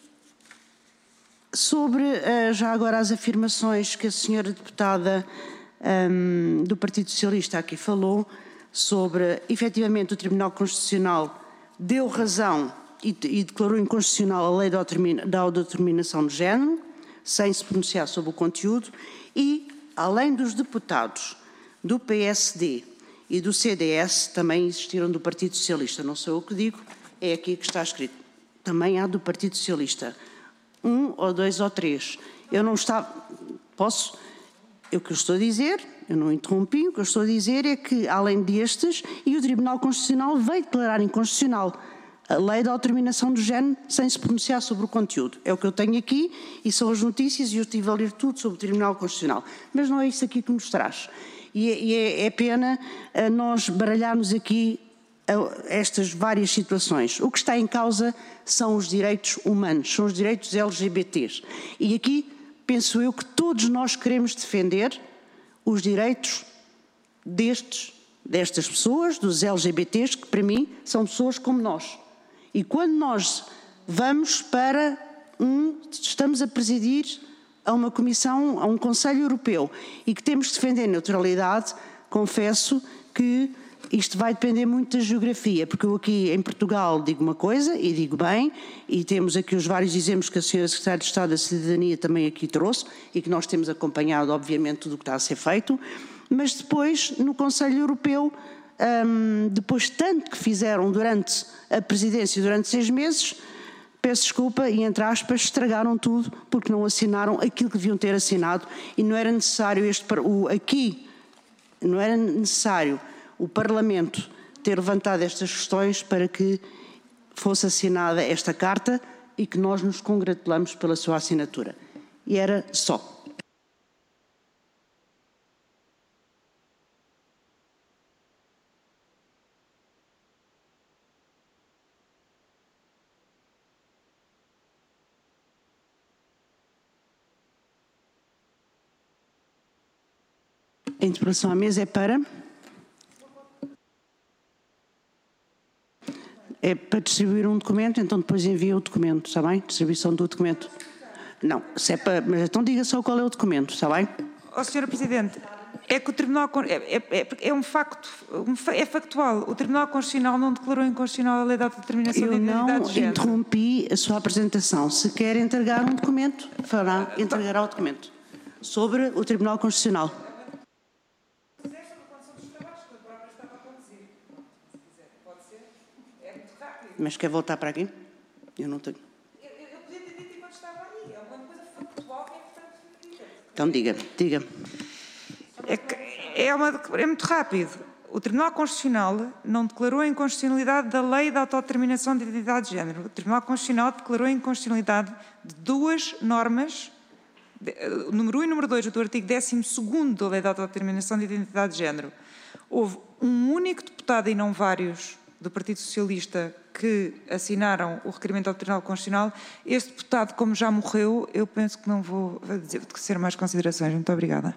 sobre já agora as afirmações que a senhora deputada do Partido Socialista aqui falou, sobre, efetivamente, o Tribunal Constitucional deu razão e declarou inconstitucional a lei da autodeterminação de género, sem se pronunciar sobre o conteúdo, e, além dos deputados do PSD e do CDS, também existiram do Partido Socialista, não sou eu que digo, é aqui que está escrito. Também há do Partido Socialista, 1 ou 2 ou 3. Eu não estava... Posso... O que eu estou a dizer, eu não interrompi, o que eu estou a dizer é que, além destes, e o Tribunal Constitucional veio declarar inconstitucional a lei da autodeterminação do género sem se pronunciar sobre o conteúdo. É o que eu tenho aqui e são as notícias e eu estive a ler tudo sobre o Tribunal Constitucional. Mas não é isso aqui que nos traz. E é pena nós baralharmos aqui estas várias situações. O que está em causa são os direitos humanos, são os direitos LGBTs. E aqui penso eu que todos nós queremos defender os direitos destas pessoas, dos LGBTs, que para mim são pessoas como nós. E quando nós vamos para estamos a presidir a uma comissão, a um Conselho Europeu, e que temos de defender a neutralidade, confesso que isto vai depender muito da geografia, porque eu aqui em Portugal digo uma coisa e digo bem, e temos aqui os vários exemplos que a senhora Secretária de Estado da Cidadania também aqui trouxe, e que nós temos acompanhado, obviamente, tudo o que está a ser feito, mas depois, no Conselho Europeu, depois tanto que fizeram durante a presidência, durante 6 meses, peço desculpa e, entre aspas, estragaram tudo porque não assinaram aquilo que deviam ter assinado e não era necessário não era necessário o Parlamento ter levantado estas questões para que fosse assinada esta carta e que nós nos congratulamos pela sua assinatura. E era só. A interpelação à mesa é para? É para distribuir um documento, então depois envia o documento, está bem? Distribuição do documento. Não, se é para, mas então diga só qual é o documento, está bem? Sra. Presidente, é que o Tribunal... É um facto, é factual. O Tribunal Constitucional não declarou inconstitucional a lei da autodeterminação de identidade de género. Eu não interrompi a sua apresentação. Se quer entregar um documento, entregará o documento sobre o Tribunal Constitucional. Mas quer voltar para aqui? Eu não tenho. Eu podia ter dito enquanto estava ali. É uma coisa factual que é importante. Então diga. É muito rápido. O Tribunal Constitucional não declarou a inconstitucionalidade da lei da autodeterminação de identidade de género. O Tribunal Constitucional declarou a inconstitucionalidade de 2 normas, número 1 e número 2 do artigo 12º da lei da autodeterminação de identidade de género. Houve um único deputado e não vários do Partido Socialista que assinaram o requerimento ao Tribunal Constitucional. Este deputado, como já morreu, eu penso que não vou dizer mais considerações. Muito obrigada.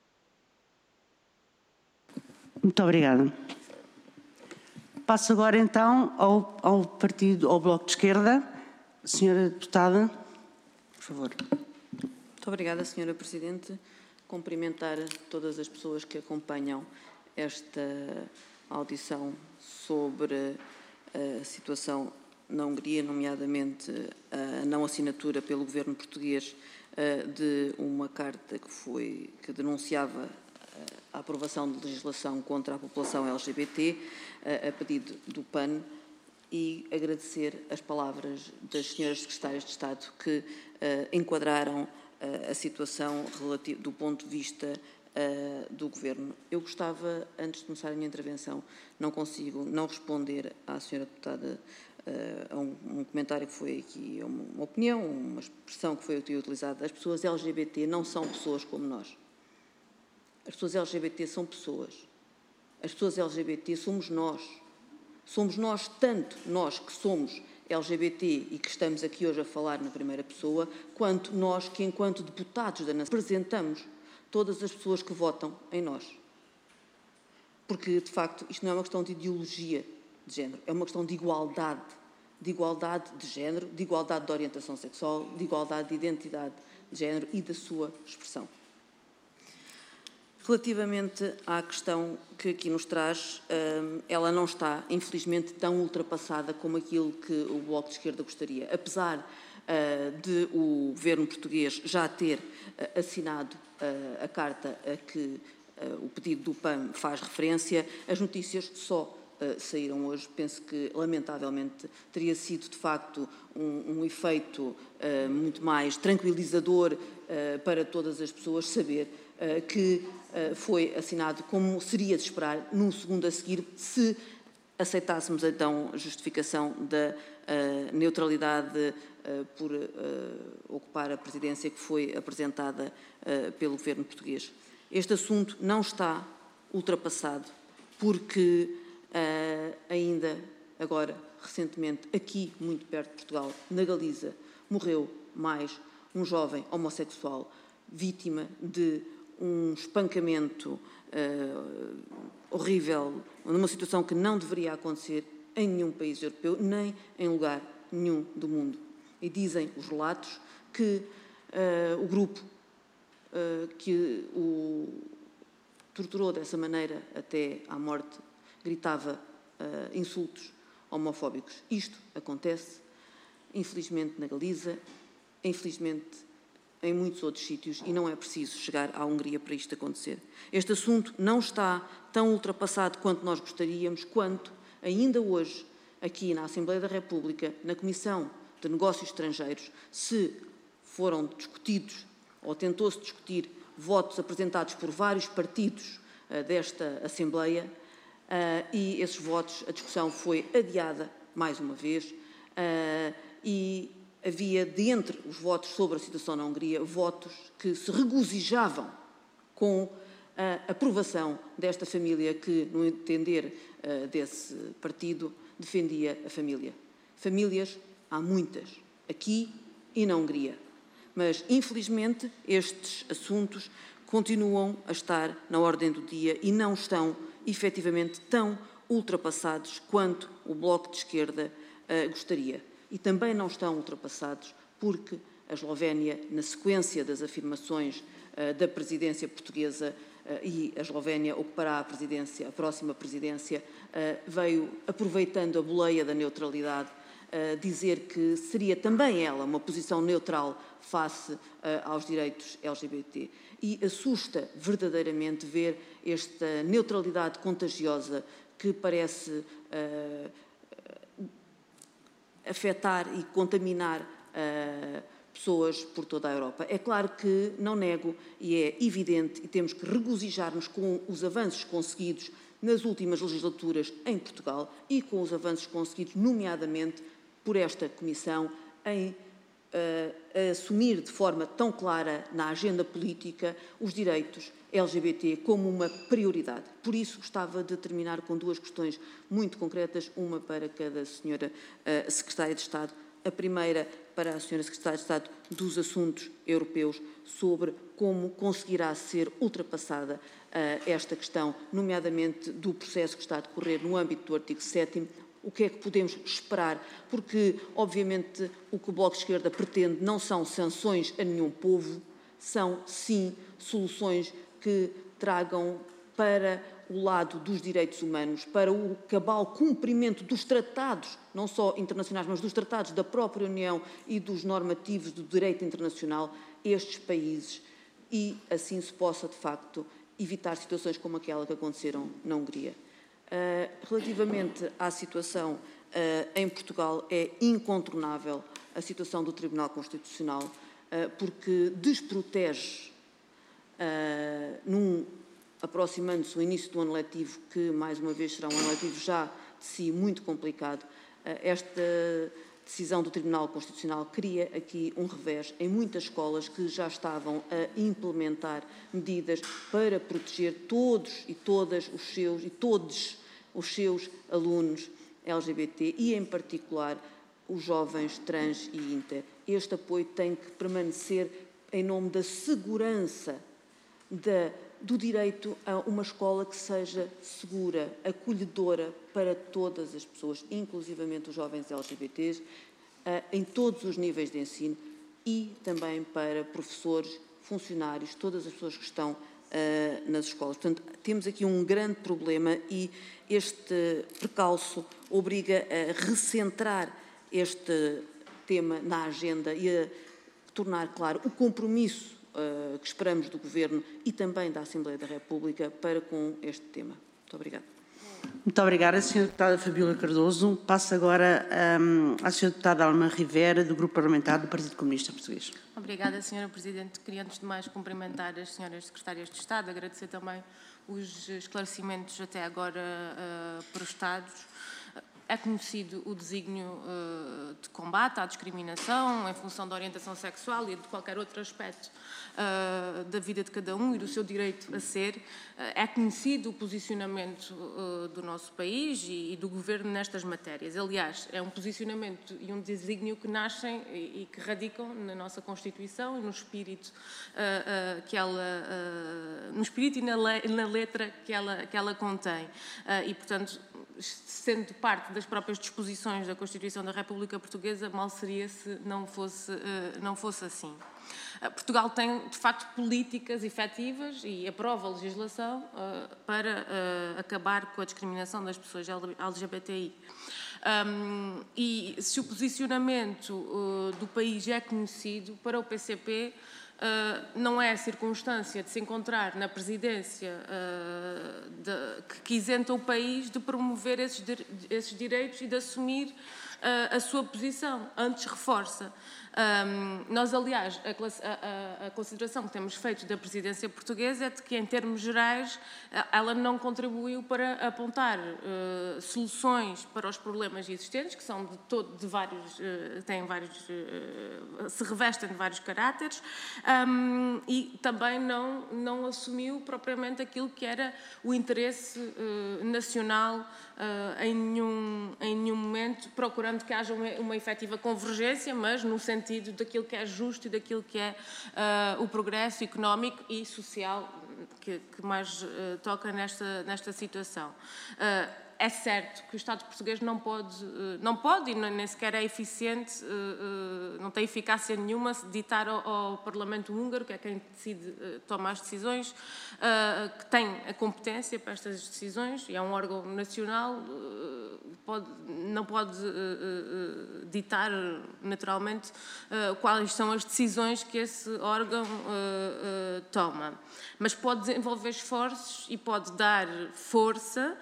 Muito obrigada. Passo agora então ao Bloco de Esquerda. Senhora deputada, por favor. Muito obrigada, Senhora Presidente. Cumprimentar todas as pessoas que acompanham esta audição sobre a situação na Hungria, nomeadamente a não assinatura pelo governo português de uma carta que denunciava a aprovação de legislação contra a população LGBT, a pedido do PAN, e agradecer as palavras das senhoras secretárias de Estado que enquadraram a situação do ponto de vista do Governo. Eu gostava, antes de começar a minha intervenção, não consigo não responder à senhora deputada a um comentário que foi aqui, uma opinião, uma expressão que foi utilizada. As pessoas LGBT não são pessoas como nós. As pessoas LGBT são pessoas. As pessoas LGBT somos nós. Somos nós, tanto nós que somos LGBT e que estamos aqui hoje a falar na primeira pessoa, quanto nós que, enquanto deputados da nação, representamos todas as pessoas que votam em nós. Porque, de facto, isto não é uma questão de ideologia de género, é uma questão de igualdade de género, de igualdade de orientação sexual, de igualdade de identidade de género e da sua expressão. Relativamente à questão que aqui nos traz, ela não está, infelizmente, tão ultrapassada como aquilo que o Bloco de Esquerda gostaria. Apesar de o Governo português já ter assinado a carta a que o pedido do PAN faz referência, as notícias só saíram hoje. Penso que, lamentavelmente, teria sido, de facto, um efeito muito mais tranquilizador para todas as pessoas saber que foi assinado, como seria de esperar, num segundo a seguir, se aceitássemos, então, a justificação da neutralidade por ocupar a presidência que foi apresentada pelo Governo português. Este assunto não está ultrapassado, porque ainda agora, recentemente, aqui, muito perto de Portugal, na Galiza, morreu mais um jovem homossexual vítima de um espancamento horrível, numa situação que não deveria acontecer em nenhum país europeu, nem em lugar nenhum do mundo. E dizem os relatos que o grupo que o torturou dessa maneira até à morte gritava insultos homofóbicos. Isto acontece, infelizmente, na Galiza, infelizmente em muitos outros sítios, e não é preciso chegar à Hungria para isto acontecer. Este assunto não está tão ultrapassado quanto nós gostaríamos, quanto ainda hoje, aqui na Assembleia da República, na Comissão de Negócios Estrangeiros, se foram discutidos, ou tentou-se discutir, votos apresentados por vários partidos desta Assembleia, e esses votos, a discussão foi adiada mais uma vez, e havia, dentre os votos sobre a situação na Hungria, votos que se regozijavam com a aprovação desta família que, no entender desse partido, defendia a família. Famílias há muitas, aqui e na Hungria. Mas, infelizmente, estes assuntos continuam a estar na ordem do dia e não estão, efetivamente, tão ultrapassados quanto o Bloco de Esquerda gostaria. E também não estão ultrapassados porque a Eslovénia, na sequência das afirmações da presidência portuguesa, e a Eslovénia ocupará a próxima presidência, veio, aproveitando a boleia da neutralidade, dizer que seria também ela uma posição neutral face aos direitos LGBT. E assusta verdadeiramente ver esta neutralidade contagiosa que parece afetar e contaminar pessoas por toda a Europa. É claro que não nego e é evidente e temos que regozijar-nos com os avanços conseguidos nas últimas legislaturas em Portugal e com os avanços conseguidos, nomeadamente, por esta Comissão em assumir de forma tão clara na agenda política os direitos LGBT como uma prioridade. Por isso, gostava de terminar com duas questões muito concretas, uma para cada senhora Secretária de Estado. A primeira para a senhora Secretária de Estado dos Assuntos Europeus, sobre como conseguirá ser ultrapassada esta questão, nomeadamente do processo que está a decorrer no âmbito do artigo 7º, o que é que podemos esperar? Porque, obviamente, o que o Bloco de Esquerda pretende não são sanções a nenhum povo, são, sim, soluções que tragam para o lado dos direitos humanos, para o cabal cumprimento dos tratados, não só internacionais, mas dos tratados da própria União e dos normativos do direito internacional, estes países, e assim se possa, de facto, evitar situações como aquela que aconteceram na Hungria. Relativamente à situação em Portugal é incontornável a situação do Tribunal Constitucional, porque desprotege, aproximando-se o início do ano letivo, que mais uma vez será um ano letivo já de si muito complicado, esta decisão do Tribunal Constitucional cria aqui um revés em muitas escolas que já estavam a implementar medidas para proteger todos os seus alunos LGBT e, em particular, os jovens trans e inter. Este apoio tem que permanecer em nome da segurança, do direito a uma escola que seja segura, acolhedora para todas as pessoas, inclusivamente os jovens LGBTs, em todos os níveis de ensino e também para professores, funcionários, todas as pessoas que estão nas escolas. Portanto, temos aqui um grande problema e este precalço obriga a recentrar este tema na agenda e a tornar claro o compromisso que esperamos do Governo e também da Assembleia da República para com este tema. Muito obrigada. Muito obrigada, Sra. Deputada Fabíola Cardoso. Passo agora à Sra. Deputada Alma Rivera, do Grupo Parlamentar do Partido Comunista Português. Obrigada, Sra. Presidente. Queria, antes de mais, cumprimentar as senhoras Secretárias de Estado, agradecer também os esclarecimentos até agora prestados. É conhecido o desígnio de combate à discriminação em função da orientação sexual e de qualquer outro aspecto da vida de cada um e do seu direito a ser. É conhecido o posicionamento do nosso país e do Governo nestas matérias. Aliás, é um posicionamento e um desígnio que nascem e que radicam na nossa Constituição e no espírito no espírito e na letra que ela contém. E, portanto, sendo parte das próprias disposições da Constituição da República Portuguesa, mal seria se não fosse assim. Portugal tem, de facto, políticas efetivas e aprova a legislação para acabar com a discriminação das pessoas LGBTI. E se o posicionamento do país é conhecido, para o PCP não é a circunstância de se encontrar na presidência que isenta o país de promover esses direitos e de assumir a sua posição, antes reforça. Nós, aliás, a consideração que temos feito da presidência portuguesa é de que, em termos gerais, ela não contribuiu para apontar soluções para os problemas existentes, que são de vários, se revestem de vários caráteres, e também não assumiu propriamente aquilo que era o interesse nacional em nenhum momento, procurando que haja uma efetiva convergência, mas no sentido daquilo que é justo e daquilo que é o progresso económico e social que mais toca nesta situação. É certo que o Estado português não pode e nem sequer é eficiente, não tem eficácia nenhuma se ditar ao Parlamento húngaro, que é quem toma as decisões, que tem a competência para estas decisões e é um órgão nacional, não pode ditar naturalmente quais são as decisões que esse órgão toma, mas pode desenvolver esforços e pode dar força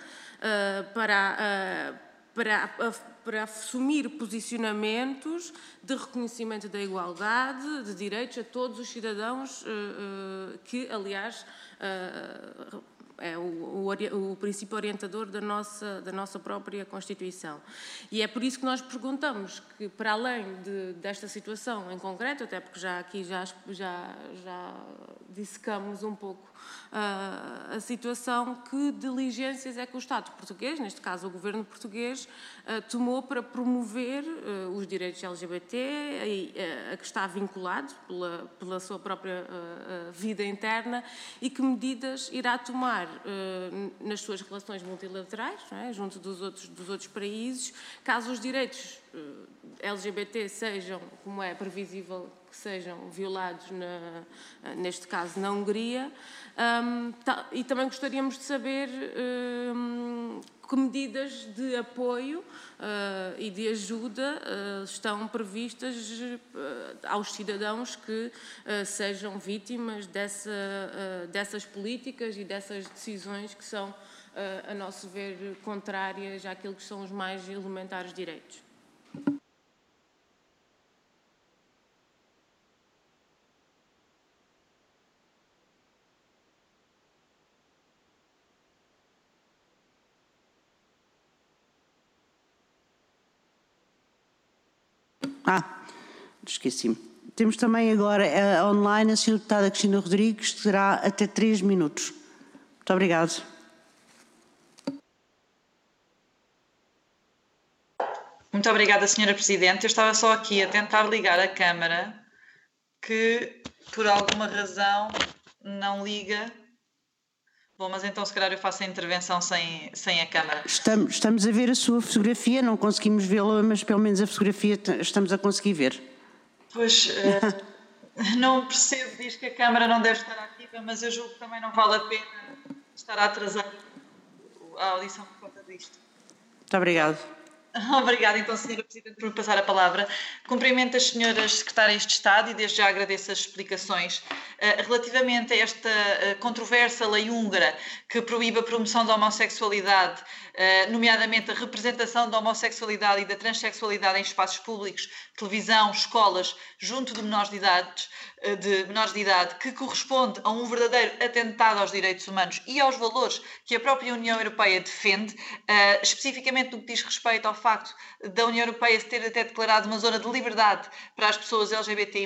para assumir posicionamentos de reconhecimento da igualdade, de direitos a todos os cidadãos, que, aliás, é o princípio orientador da nossa própria Constituição. E é por isso que nós perguntamos que, para além desta situação em concreto, até porque já aqui já dissecamos um pouco a situação, que diligências é que o Estado português, neste caso o Governo português, tomou para promover os direitos LGBT, a que está vinculado pela sua própria vida interna, e que medidas irá tomar nas suas relações multilaterais, não é? Junto dos outros países, caso os direitos LGBT sejam, como é previsível, que sejam violados, neste caso, na Hungria. E também gostaríamos de saber que medidas de apoio e de ajuda estão previstas aos cidadãos que sejam vítimas dessas políticas e dessas decisões que são a nosso ver, contrárias àquilo que são os mais elementares direitos. Esqueci-me. Temos também agora online a Sra. Deputada Cristina Rodrigues, que terá até 3 minutos. Muito obrigado. Muito obrigada, Sra. Presidente. Eu estava só aqui a tentar ligar a câmara, que por alguma razão não liga. Bom, mas então se calhar eu faço a intervenção sem a câmara. Estamos a ver a sua fotografia, não conseguimos vê-la, mas pelo menos a fotografia estamos a conseguir ver. Pois, não percebo, diz que a câmara não deve estar ativa, mas eu julgo que também não vale a pena estar a atrasar a audição por conta disto. Muito obrigado. Obrigada, então, Sra. Presidente, por me passar a palavra. Cumprimento as senhoras secretárias de Estado e desde já agradeço as explicações. Relativamente a esta controversa lei húngara que proíbe a promoção da homossexualidade, nomeadamente a representação da homossexualidade e da transexualidade em espaços públicos, televisão, escolas, junto de menores de idade, que corresponde a um verdadeiro atentado aos direitos humanos e aos valores que a própria União Europeia defende, especificamente no que diz respeito ao facto da União Europeia se ter até declarado uma zona de liberdade para as pessoas LGBTI+.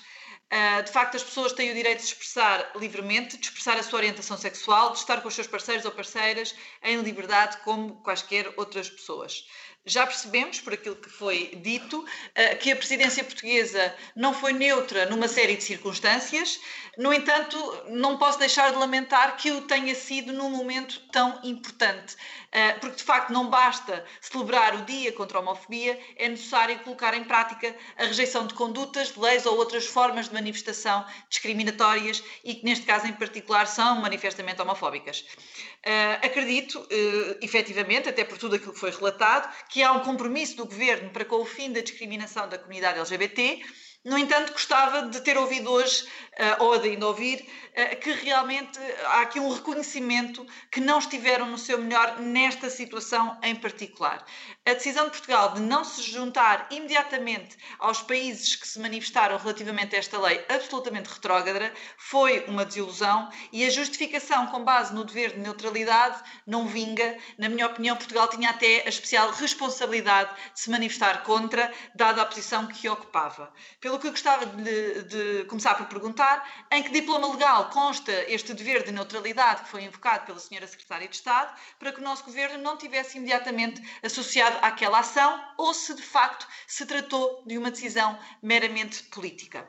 De facto, as pessoas têm o direito de se expressar livremente, de expressar a sua orientação sexual, de estar com os seus parceiros ou parceiras em liberdade como quaisquer outras pessoas. Já percebemos, por aquilo que foi dito, que a presidência portuguesa não foi neutra numa série de circunstâncias. No entanto, não posso deixar de lamentar que o tenha sido num momento tão importante, porque de facto não basta celebrar o Dia contra a Homofobia, é necessário colocar em prática a rejeição de condutas, de leis ou outras formas de manifestação discriminatórias e que neste caso em particular são manifestamente homofóbicas. Acredito, efetivamente, até por tudo aquilo que foi relatado, que há um compromisso do Governo para com o fim da discriminação da comunidade LGBT. No entanto, gostava de ter ouvido hoje, ou de ainda ouvir, que realmente há aqui um reconhecimento que não estiveram no seu melhor nesta situação em particular. A decisão de Portugal de não se juntar imediatamente aos países que se manifestaram relativamente a esta lei absolutamente retrógrada foi uma desilusão e a justificação com base no dever de neutralidade não vinga. Na minha opinião, Portugal tinha até a especial responsabilidade de se manifestar contra, dada a posição que ocupava. Pelo que eu gostava de começar por perguntar, em que diploma legal consta este dever de neutralidade que foi invocado pela Sra. Secretária de Estado para que o nosso Governo não tivesse imediatamente associado àquela ação ou se de facto se tratou de uma decisão meramente política.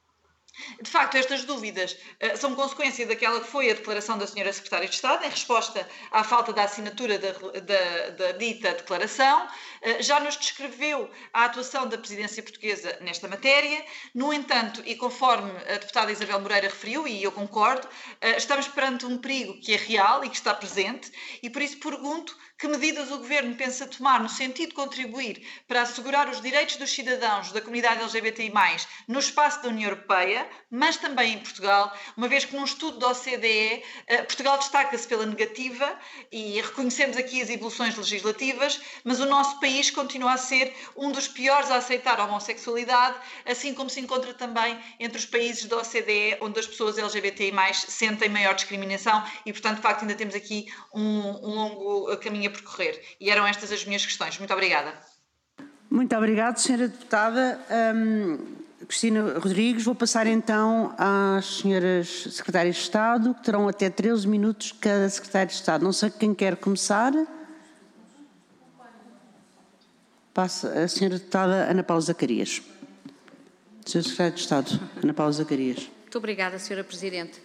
De facto, estas dúvidas são consequência daquela que foi a declaração da Sra. Secretária de Estado em resposta à falta da assinatura da dita declaração. Já nos descreveu a atuação da presidência portuguesa nesta matéria. No entanto, e conforme a deputada Isabel Moreira referiu, e eu concordo, estamos perante um perigo que é real e que está presente e por isso pergunto que medidas o Governo pensa tomar no sentido de contribuir para assegurar os direitos dos cidadãos da comunidade LGBTI+, no espaço da União Europeia, mas também em Portugal, uma vez que num estudo da OCDE, Portugal destaca-se pela negativa e reconhecemos aqui as evoluções legislativas, mas o nosso país continua a ser um dos piores a aceitar a homossexualidade, assim como se encontra também entre os países da OCDE, onde as pessoas LGBTI+, sentem maior discriminação e, portanto, de facto, ainda temos aqui um longo caminho a percorrer. E eram estas as minhas questões. Muito obrigada. Muito obrigada, Sra. Deputada Cristina Rodrigues. Vou passar então às senhoras secretárias de Estado, que terão até 13 minutos cada secretário de Estado. Não sei quem quer começar. Passa a senhora deputada Ana Paula Zacarias. Senhora secretária de Estado, Ana Paula Zacarias. Muito obrigada, Sra. Presidente.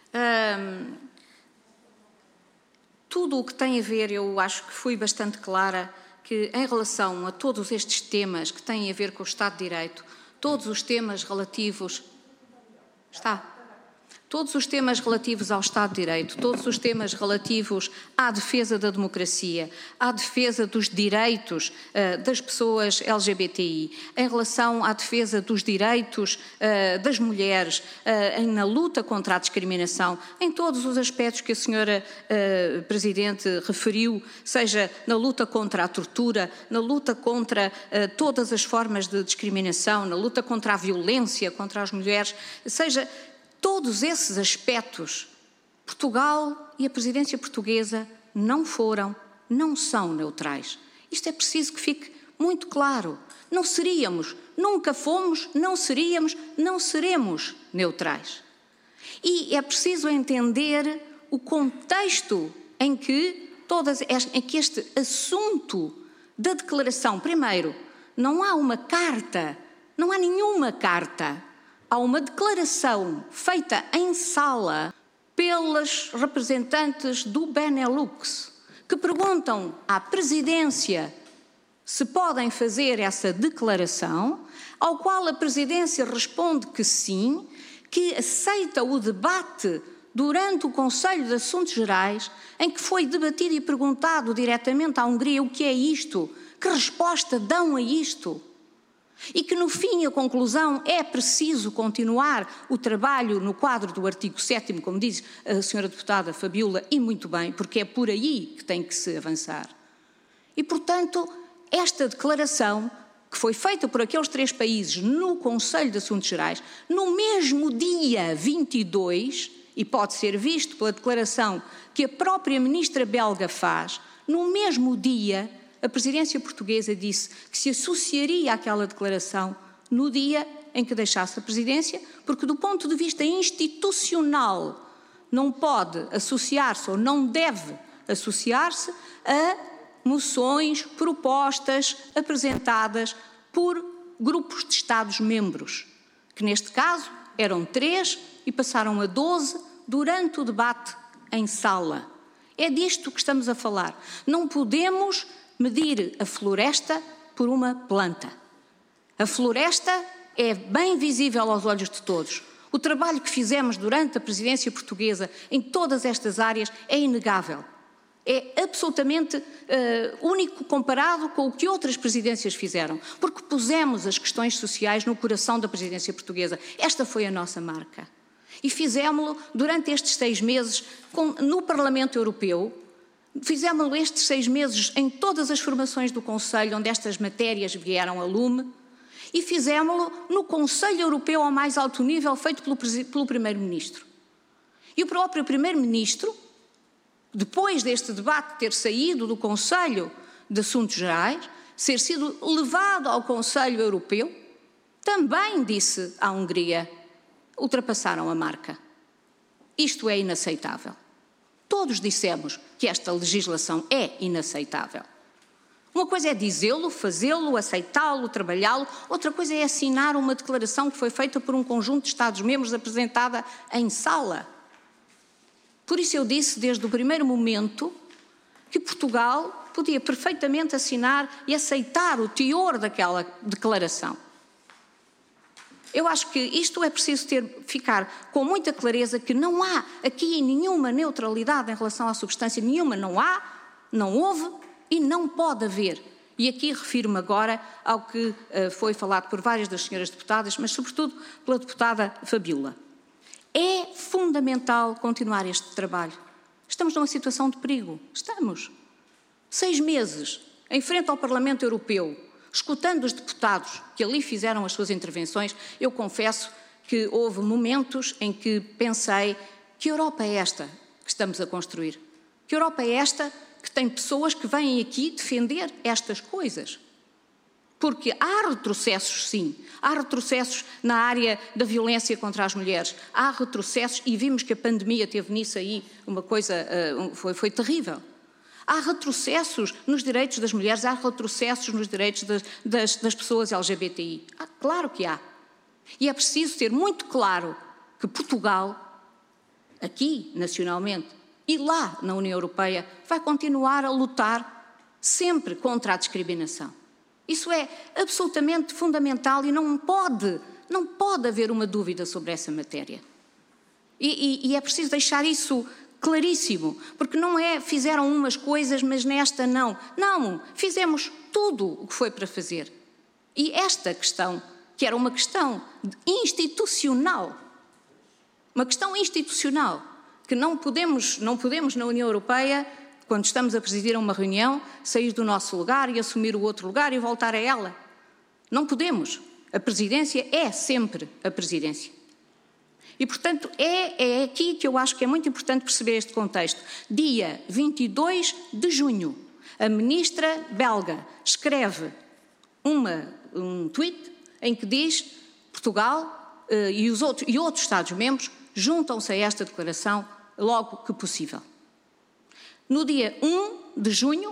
Tudo o que tem a ver, eu acho que fui bastante clara, que em relação a todos estes temas que têm a ver com o Estado de Direito, todos os temas relativos... todos os temas relativos ao Estado de Direito, todos os temas relativos à defesa da democracia, à defesa dos direitos das pessoas LGBTI, em relação à defesa dos direitos das mulheres, na luta contra a discriminação, em todos os aspectos que a senhora Presidente referiu, seja na luta contra a tortura, na luta contra todas as formas de discriminação, na luta contra a violência contra as mulheres, seja todos esses aspectos, Portugal e a presidência portuguesa não foram, não são neutrais. Isto é preciso que fique muito claro. Não seríamos, nunca fomos, não seríamos, não seremos neutrais. E é preciso entender o contexto em que este assunto da declaração, primeiro, não há uma carta, não há nenhuma carta. Há uma declaração feita em sala pelas representantes do Benelux, que perguntam à presidência se podem fazer essa declaração, ao qual a presidência responde que sim, que aceita o debate durante o Conselho de Assuntos Gerais, em que foi debatido e perguntado diretamente à Hungria o que é isto, que resposta dão a isto. E que, no fim, a conclusão é preciso continuar o trabalho no quadro do artigo 7º, como diz a senhora deputada Fabiola, e muito bem, porque é por aí que tem que se avançar. E, portanto, esta declaração, que foi feita por aqueles 3 países no Conselho de Assuntos Gerais, no mesmo dia 22, e pode ser visto pela declaração que a própria ministra belga faz, no mesmo dia, a presidência portuguesa disse que se associaria àquela declaração no dia em que deixasse a presidência, porque do ponto de vista institucional não pode associar-se ou não deve associar-se a moções, propostas apresentadas por grupos de Estados-membros, que neste caso eram 3 e passaram a 12 durante o debate em sala. É disto que estamos a falar. Não podemos medir a floresta por uma planta. A floresta é bem visível aos olhos de todos. O trabalho que fizemos durante a presidência portuguesa em todas estas áreas é inegável. É absolutamente único comparado com o que outras presidências fizeram, porque pusemos as questões sociais no coração da presidência portuguesa. Esta foi a nossa marca. E fizemos-lo durante estes 6 meses no Parlamento Europeu. Fizemos-lo estes 6 meses em todas as formações do Conselho, onde estas matérias vieram a lume, e fizemos-lo no Conselho Europeu ao mais alto nível, feito pelo Primeiro-Ministro. E o próprio Primeiro-Ministro, depois deste debate ter saído do Conselho de Assuntos Gerais, ser sido levado ao Conselho Europeu, também disse à Hungria: ultrapassaram a marca. Isto é inaceitável. Todos dissemos que esta legislação é inaceitável. Uma coisa é dizê-lo, fazê-lo, aceitá-lo, trabalhá-lo. Outra coisa é assinar uma declaração que foi feita por um conjunto de Estados-membros apresentada em sala. Por isso eu disse desde o primeiro momento que Portugal podia perfeitamente assinar e aceitar o teor daquela declaração. Eu acho que isto é preciso ficar com muita clareza, que não há aqui nenhuma neutralidade em relação à substância nenhuma. Não há, não houve e não pode haver. E aqui refiro-me agora ao que foi falado por várias das senhoras deputadas, mas sobretudo pela deputada Fabiola. É fundamental continuar este trabalho. Estamos numa situação de perigo. Estamos. 6 meses em frente ao Parlamento Europeu, escutando os deputados que ali fizeram as suas intervenções, eu confesso que houve momentos em que pensei: que Europa é esta que estamos a construir? Que Europa é esta que tem pessoas que vêm aqui defender estas coisas? Porque há retrocessos, sim. Há retrocessos na área da violência contra as mulheres. Há retrocessos, e vimos que a pandemia teve nisso aí uma coisa, foi terrível. Há retrocessos nos direitos das mulheres, há retrocessos nos direitos das pessoas LGBTI. Claro que há. E é preciso ter muito claro que Portugal, aqui nacionalmente e lá na União Europeia, vai continuar a lutar sempre contra a discriminação. Isso é absolutamente fundamental e não pode haver uma dúvida sobre essa matéria. E é preciso deixar isso claríssimo, porque não é fizeram umas coisas, mas nesta não. Não, fizemos tudo o que foi para fazer. E esta questão, que era uma questão institucional, que não podemos na União Europeia, quando estamos a presidir uma reunião, sair do nosso lugar e assumir o outro lugar e voltar a ela. Não podemos. A presidência é sempre a presidência. E, portanto, é aqui que eu acho que é muito importante perceber este contexto. Dia 22 de junho, a ministra belga escreve um tweet em que diz Portugal e outros Estados-membros juntam-se a esta declaração logo que possível. No dia 1 de julho,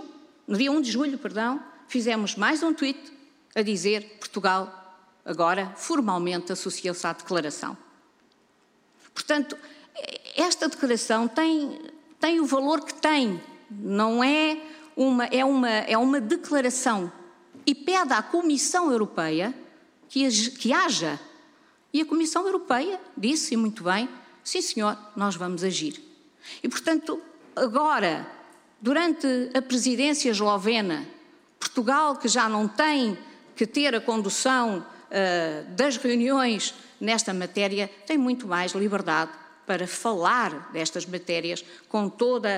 fizemos mais um tweet a dizer Portugal agora formalmente associou-se à declaração. Portanto, esta declaração tem o valor que tem, não é uma declaração, e pede à Comissão Europeia que haja. E a Comissão Europeia disse, e muito bem, sim senhor, nós vamos agir. E portanto, agora, durante a presidência eslovena, Portugal, que já não tem que ter a condução das reuniões nesta matéria, tem muito mais liberdade para falar destas matérias com toda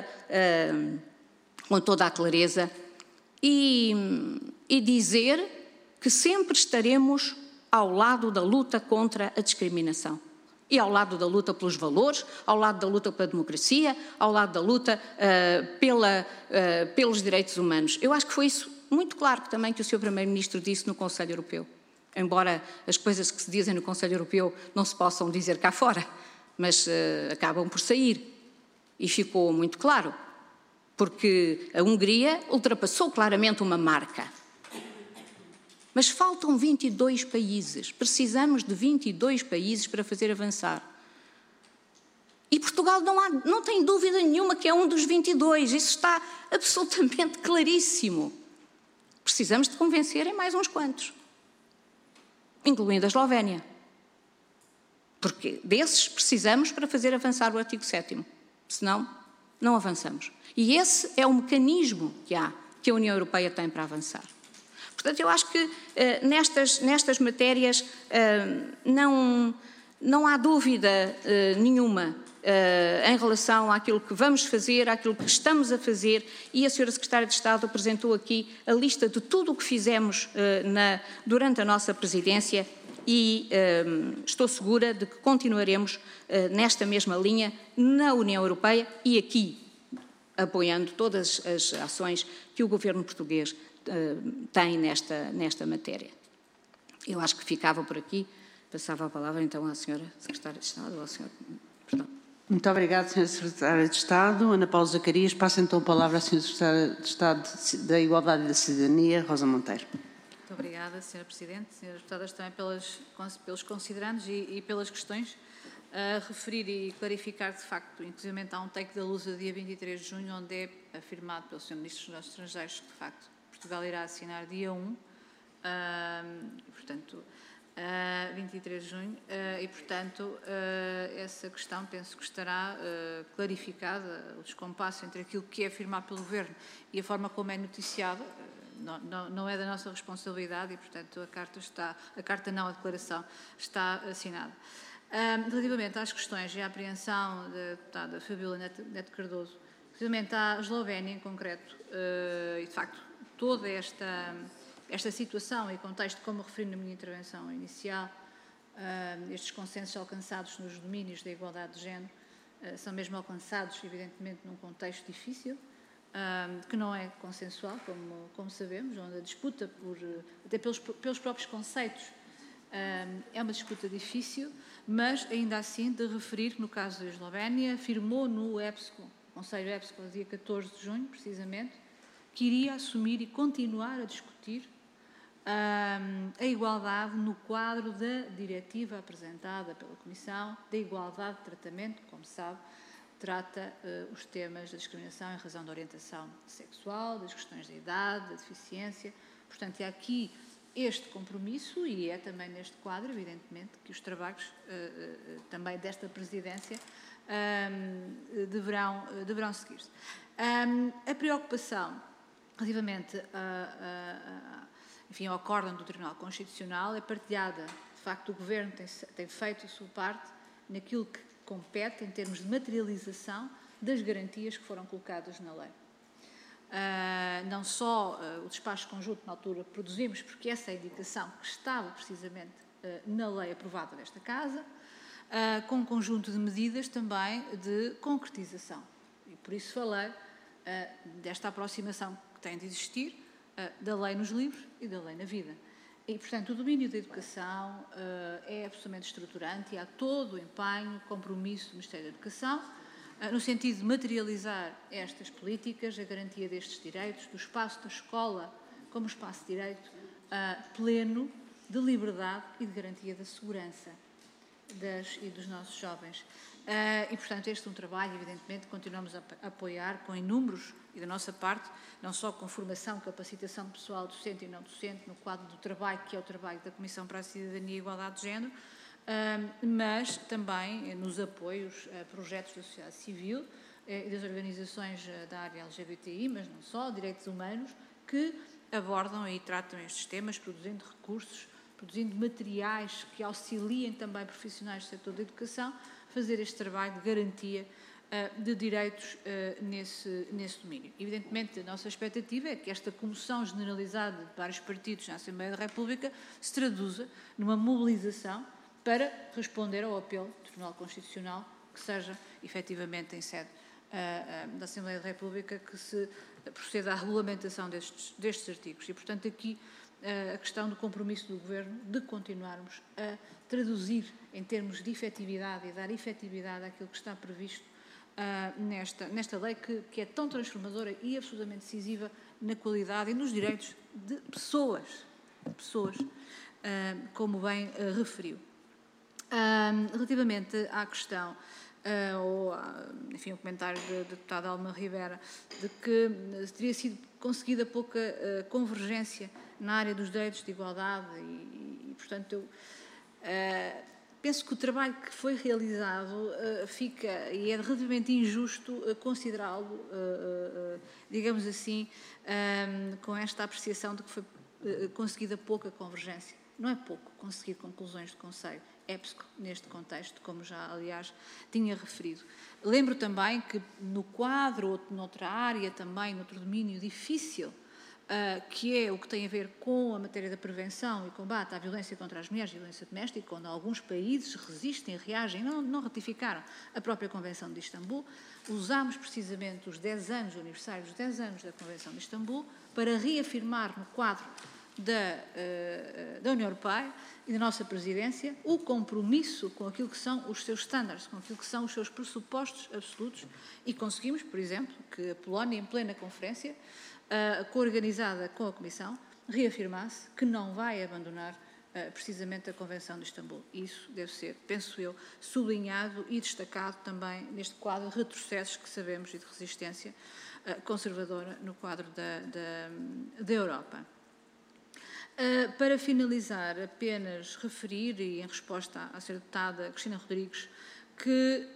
a clareza e dizer que sempre estaremos ao lado da luta contra a discriminação e ao lado da luta pelos valores, ao lado da luta pela democracia, ao lado da luta pelos direitos humanos. Eu acho que foi isso muito claro também que o Sr. Primeiro-Ministro disse no Conselho Europeu. Embora as coisas que se dizem no Conselho Europeu não se possam dizer cá fora, mas acabam por sair. E ficou muito claro, porque a Hungria ultrapassou claramente uma marca. Mas faltam 22 países, precisamos de 22 países para fazer avançar. E Portugal não tem dúvida nenhuma que é um dos 22, isso está absolutamente claríssimo. Precisamos de convencerem mais uns quantos, incluindo a Eslovénia, porque desses precisamos para fazer avançar o artigo 7º, senão não avançamos. E esse é o mecanismo que a União Europeia tem para avançar. Portanto, eu acho que nestas matérias não há dúvida nenhuma em relação àquilo que vamos fazer, àquilo que estamos a fazer, e a Sra. Secretária de Estado apresentou aqui a lista de tudo o que fizemos durante a nossa presidência e estou segura de que continuaremos nesta mesma linha na União Europeia e aqui, apoiando todas as ações que o governo português tem nesta matéria. Eu acho que ficava por aqui. Passava a palavra então à Sra. Secretária de Estado ou ao Sr. Perdão. Muito obrigada, Sra. Secretária de Estado. Ana Paula Zacarias. Passa então a palavra à Sra. Secretária de Estado da Igualdade e da Cidadania, Rosa Monteiro. Muito obrigada, Sra. Presidente. Senhoras deputadas, também pelos considerandos e pelas questões. A referir e clarificar, de facto, inclusive há um take da Lusa dia 23 de junho, onde é afirmado pelo Sr. Ministro dos Negócios Estrangeiros que, de facto, Portugal irá assinar dia 1, portanto, 23 de junho, e, portanto, essa questão penso que estará clarificada, o descompasso entre aquilo que é afirmado pelo Governo e a forma como é noticiado, não é da nossa responsabilidade e, portanto, a declaração está assinada. Relativamente às questões e à apreensão da deputada Fabíola Neto Cardoso, relativamente à Eslovénia em concreto, e de facto toda esta situação e contexto, como referi na minha intervenção inicial, estes consensos alcançados nos domínios da igualdade de género são mesmo alcançados, evidentemente, num contexto difícil, que não é consensual, como sabemos, onde a disputa, até pelos próprios conceitos, é uma disputa difícil, mas ainda assim de referir que no caso da Eslovénia afirmou no EPSCO, Conselho EPSCO, dia 14 de junho, precisamente, que iria assumir e continuar a discutir a igualdade no quadro da diretiva apresentada pela Comissão da igualdade de tratamento, como sabe, trata os temas da discriminação em razão da orientação sexual, das questões da idade, da deficiência. Portanto, aqui este compromisso e é também neste quadro, evidentemente, que os trabalhos também desta presidência deverão seguir-se. A preocupação relativamente enfim, ao acórdão do Tribunal Constitucional é partilhada. De facto, o Governo tem feito a sua parte naquilo que compete em termos de materialização das garantias que foram colocadas na lei. Não só o despacho conjunto na altura que produzimos, porque essa é a indicação que estava precisamente na lei aprovada desta Casa, com um conjunto de medidas também de concretização. E por isso falei desta aproximação que tem de existir da lei nos livros e da lei na vida. E, portanto, o domínio da educação é absolutamente estruturante e há todo o empenho, compromisso do Ministério da Educação, no sentido de materializar estas políticas, a garantia destes direitos, do espaço da escola como espaço de direito pleno, de liberdade e de garantia da segurança e dos nossos jovens. E, portanto, este é um trabalho, evidentemente, que continuamos a apoiar com inúmeros, e da nossa parte, não só com formação, capacitação pessoal docente e não docente, no quadro do trabalho, que é o trabalho da Comissão para a Cidadania e Igualdade de Género, mas também nos apoios a projetos da sociedade civil e das organizações da área LGBTI, mas não só, direitos humanos, que abordam e tratam estes temas, produzindo recursos, produzindo materiais que auxiliem também profissionais do setor da educação a fazer este trabalho de garantia de direitos nesse domínio. Evidentemente, a nossa expectativa é que esta comoção generalizada de vários partidos na Assembleia da República se traduza numa mobilização para responder ao apelo do Tribunal Constitucional, que seja efetivamente em sede da Assembleia da República que se proceda à regulamentação destes artigos. E, portanto, aqui a questão do compromisso do Governo de continuarmos a traduzir em termos de efetividade e dar efetividade àquilo que está previsto nesta lei que é tão transformadora e absolutamente decisiva na qualidade e nos direitos de pessoas, como bem referiu. Relativamente à questão, enfim, o comentário da deputada Alma Rivera, de que teria sido conseguida pouca convergência na área dos direitos de igualdade e portanto, eu penso que o trabalho que foi realizado fica, e é relativamente injusto considerá-lo, digamos assim, com esta apreciação de que foi conseguida pouca convergência. Não é pouco conseguir conclusões de Conselho EPSCO neste contexto, como já, aliás, tinha referido. Lembro também que no quadro, ou noutra área também, noutro domínio difícil, que é o que tem a ver com a matéria da prevenção e combate à violência contra as mulheres e violência doméstica, quando alguns países resistem, reagem, não ratificaram a própria Convenção de Istambul, usámos precisamente os 10 anos, o aniversário dos 10 anos da Convenção de Istambul, para reafirmar no quadro da União Europeia e da nossa presidência o compromisso com aquilo que são os seus standards, com aquilo que são os seus pressupostos absolutos, e conseguimos, por exemplo, que a Polónia, em plena conferência, coorganizada com a Comissão, reafirmasse que não vai abandonar precisamente a Convenção de Istambul. Isso deve ser, penso eu, sublinhado e destacado também neste quadro de retrocessos que sabemos e de resistência conservadora no quadro da Europa. Para finalizar, apenas referir, e em resposta à senhora deputada Cristina Rodrigues, que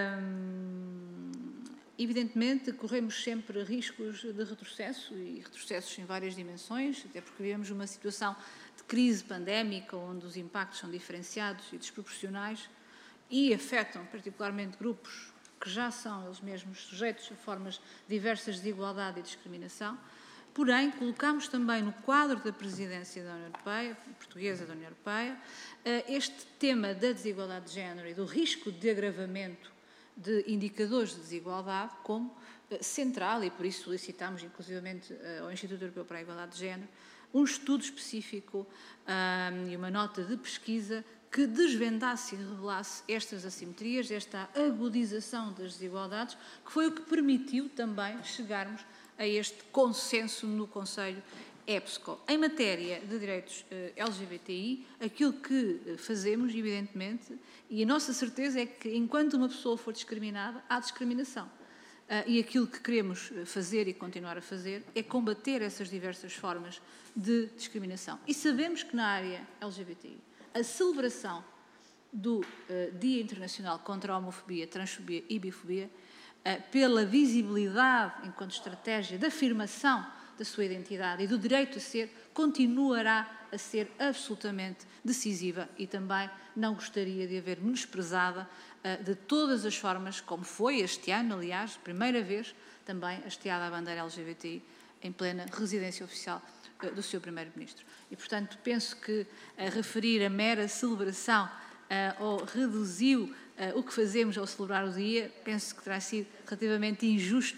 evidentemente corremos sempre riscos de retrocesso, e retrocessos em várias dimensões, até porque vivemos uma situação de crise pandémica, onde os impactos são diferenciados e desproporcionais e afetam particularmente grupos que já são eles mesmos sujeitos a formas diversas de desigualdade e discriminação. Porém, colocamos também no quadro da presidência da União Europeia, portuguesa da União Europeia, este tema da desigualdade de género e do risco de agravamento de indicadores de desigualdade como central, e por isso solicitamos inclusivamente ao Instituto Europeu para a Igualdade de Género um estudo específico e uma nota de pesquisa que desvendasse e revelasse estas assimetrias, esta agudização das desigualdades, que foi o que permitiu também chegarmos a este consenso no Conselho EPSCO. Em matéria de direitos LGBTI, aquilo que fazemos, evidentemente, e a nossa certeza é que enquanto uma pessoa for discriminada, há discriminação. e aquilo que queremos fazer e continuar a fazer é combater essas diversas formas de discriminação. E sabemos que na área LGBTI, a celebração do Dia Internacional contra a Homofobia, Transfobia e Bifobia, pela visibilidade enquanto estratégia de afirmação da sua identidade e do direito a ser, continuará a ser absolutamente decisiva e também não gostaria de a ver menosprezada de todas as formas, como foi este ano, aliás, primeira vez também hasteada a bandeira LGBTI em plena residência oficial do Sr. Primeiro-Ministro. E, portanto, penso que referir a mera celebração ou reduziu o que fazemos ao celebrar o dia, penso que terá sido relativamente injusto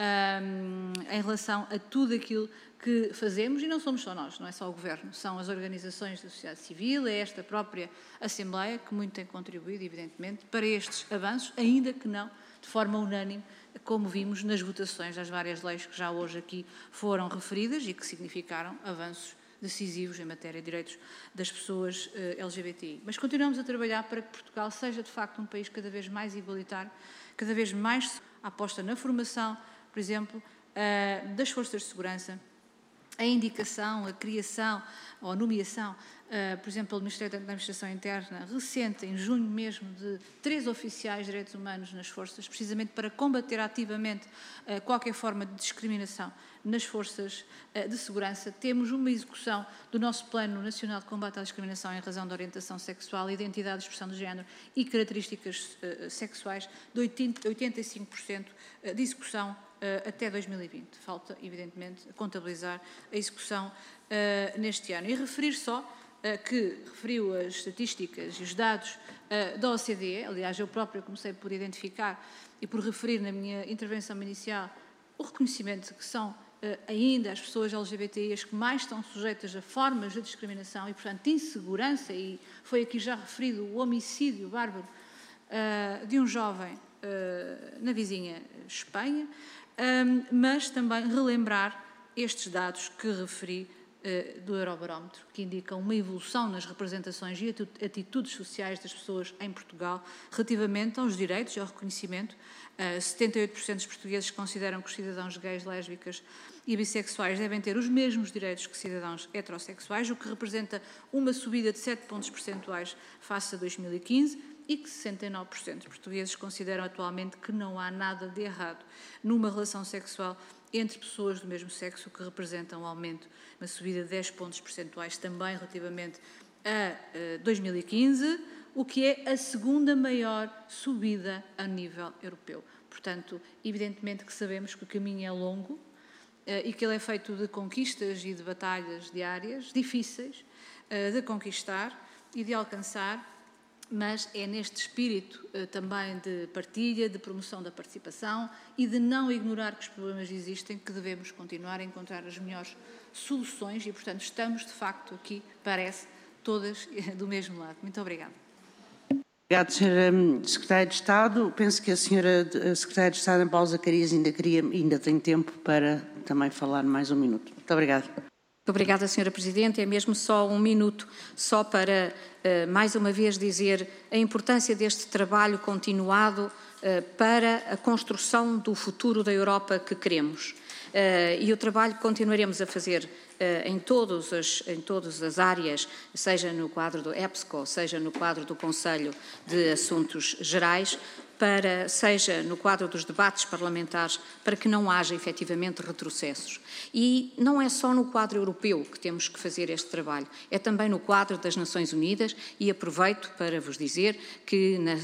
em relação a tudo aquilo que fazemos, e não somos só nós, não é só o Governo, são as organizações da sociedade civil, é esta própria Assembleia que muito tem contribuído, evidentemente, para estes avanços, ainda que não de forma unânime, como vimos nas votações das várias leis que já hoje aqui foram referidas e que significaram avanços decisivos em matéria de direitos das pessoas LGBTI. Mas continuamos a trabalhar para que Portugal seja, de facto, um país cada vez mais igualitário, cada vez mais aposta na formação, por exemplo, das forças de segurança, a indicação, a criação ou a nomeação, por exemplo, pelo Ministério da Administração Interna, recente, em junho mesmo, de 3 oficiais de direitos humanos nas forças, precisamente para combater ativamente qualquer forma de discriminação nas forças de segurança. Temos uma execução do nosso Plano Nacional de Combate à Discriminação em razão da orientação sexual, identidade, expressão de género e características sexuais de 85% de execução até 2020. Falta, evidentemente, contabilizar a execução neste ano. E referir só que referiu as estatísticas e os dados da OCDE, aliás, eu própria comecei por identificar e por referir na minha intervenção inicial o reconhecimento de que são ainda as pessoas LGBTI as que mais estão sujeitas a formas de discriminação e, portanto, de insegurança, e foi aqui já referido o homicídio bárbaro de um jovem na vizinha Espanha, mas também relembrar estes dados que referi do Eurobarómetro, que indicam uma evolução nas representações e atitudes sociais das pessoas em Portugal relativamente aos direitos e ao reconhecimento. 78% dos portugueses consideram que os cidadãos gays, lésbicas e bissexuais devem ter os mesmos direitos que cidadãos heterossexuais, o que representa uma subida de 7 pontos percentuais face a 2015, e que 69% dos portugueses consideram atualmente que não há nada de errado numa relação sexual entre pessoas do mesmo sexo, o que representa um aumento, uma subida de 10 pontos percentuais também relativamente a 2015, o que é a segunda maior subida a nível europeu. Portanto, evidentemente que sabemos que o caminho é longo e que ele é feito de conquistas e de batalhas diárias, difíceis de conquistar e de alcançar, mas é neste espírito também de partilha, de promoção da participação e de não ignorar que os problemas existem, que devemos continuar a encontrar as melhores soluções e, portanto, estamos, de facto, aqui, parece, todas do mesmo lado. Muito obrigada. Obrigada, Sra. Secretária de Estado. Penso que a Sra. Secretária de Estado, Ana Paula Zacarias, ainda tem tempo para também falar mais um minuto. Muito obrigada. Muito obrigada, Sra. Presidente. É mesmo só um minuto, só para, mais uma vez, dizer a importância deste trabalho continuado para a construção do futuro da Europa que queremos. E o trabalho que continuaremos a fazer em todas as áreas, seja no quadro do EPSCO, seja no quadro do Conselho de Assuntos Gerais, seja no quadro dos debates parlamentares, para que não haja efetivamente retrocessos. E não é só no quadro europeu que temos que fazer este trabalho, é também no quadro das Nações Unidas, e aproveito para vos dizer que na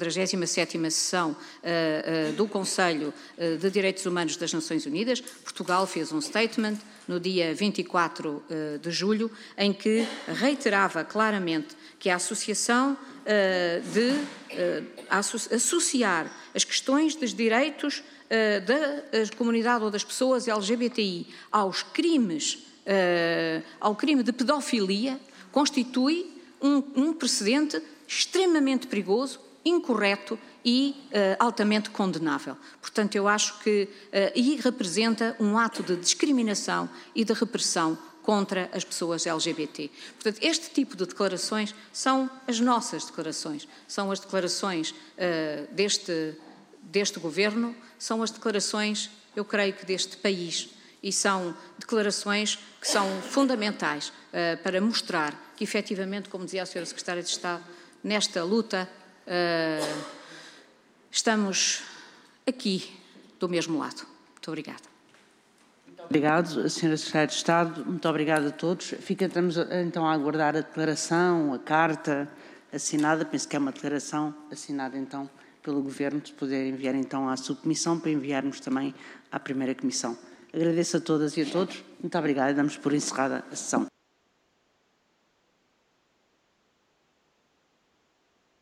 47ª sessão do Conselho de Direitos Humanos das Nações Unidas, Portugal fez um statement no dia 24 de julho, em que reiterava claramente que a associação associar as questões dos direitos da comunidade ou das pessoas LGBTI aos crimes, ao crime de pedofilia, constitui um precedente extremamente perigoso, incorreto e altamente condenável. Portanto, eu acho que representa um ato de discriminação e de repressão contra as pessoas LGBT. Portanto, este tipo de declarações são as nossas declarações, são as declarações deste Governo, são as declarações, eu creio que deste país, e são declarações que são fundamentais para mostrar que, efetivamente, como dizia a Sra. Secretária de Estado, nesta luta estamos aqui do mesmo lado. Muito obrigada. Muito obrigado, Sra. Secretária de Estado. Muito obrigado a todos. Estamos então a aguardar a declaração, a carta assinada. Penso que é uma declaração assinada então pelo Governo, de poder enviar então à subcomissão, para enviarmos também à primeira comissão. Agradeço a todas e a todos. Muito obrigada. Damos por encerrada a sessão.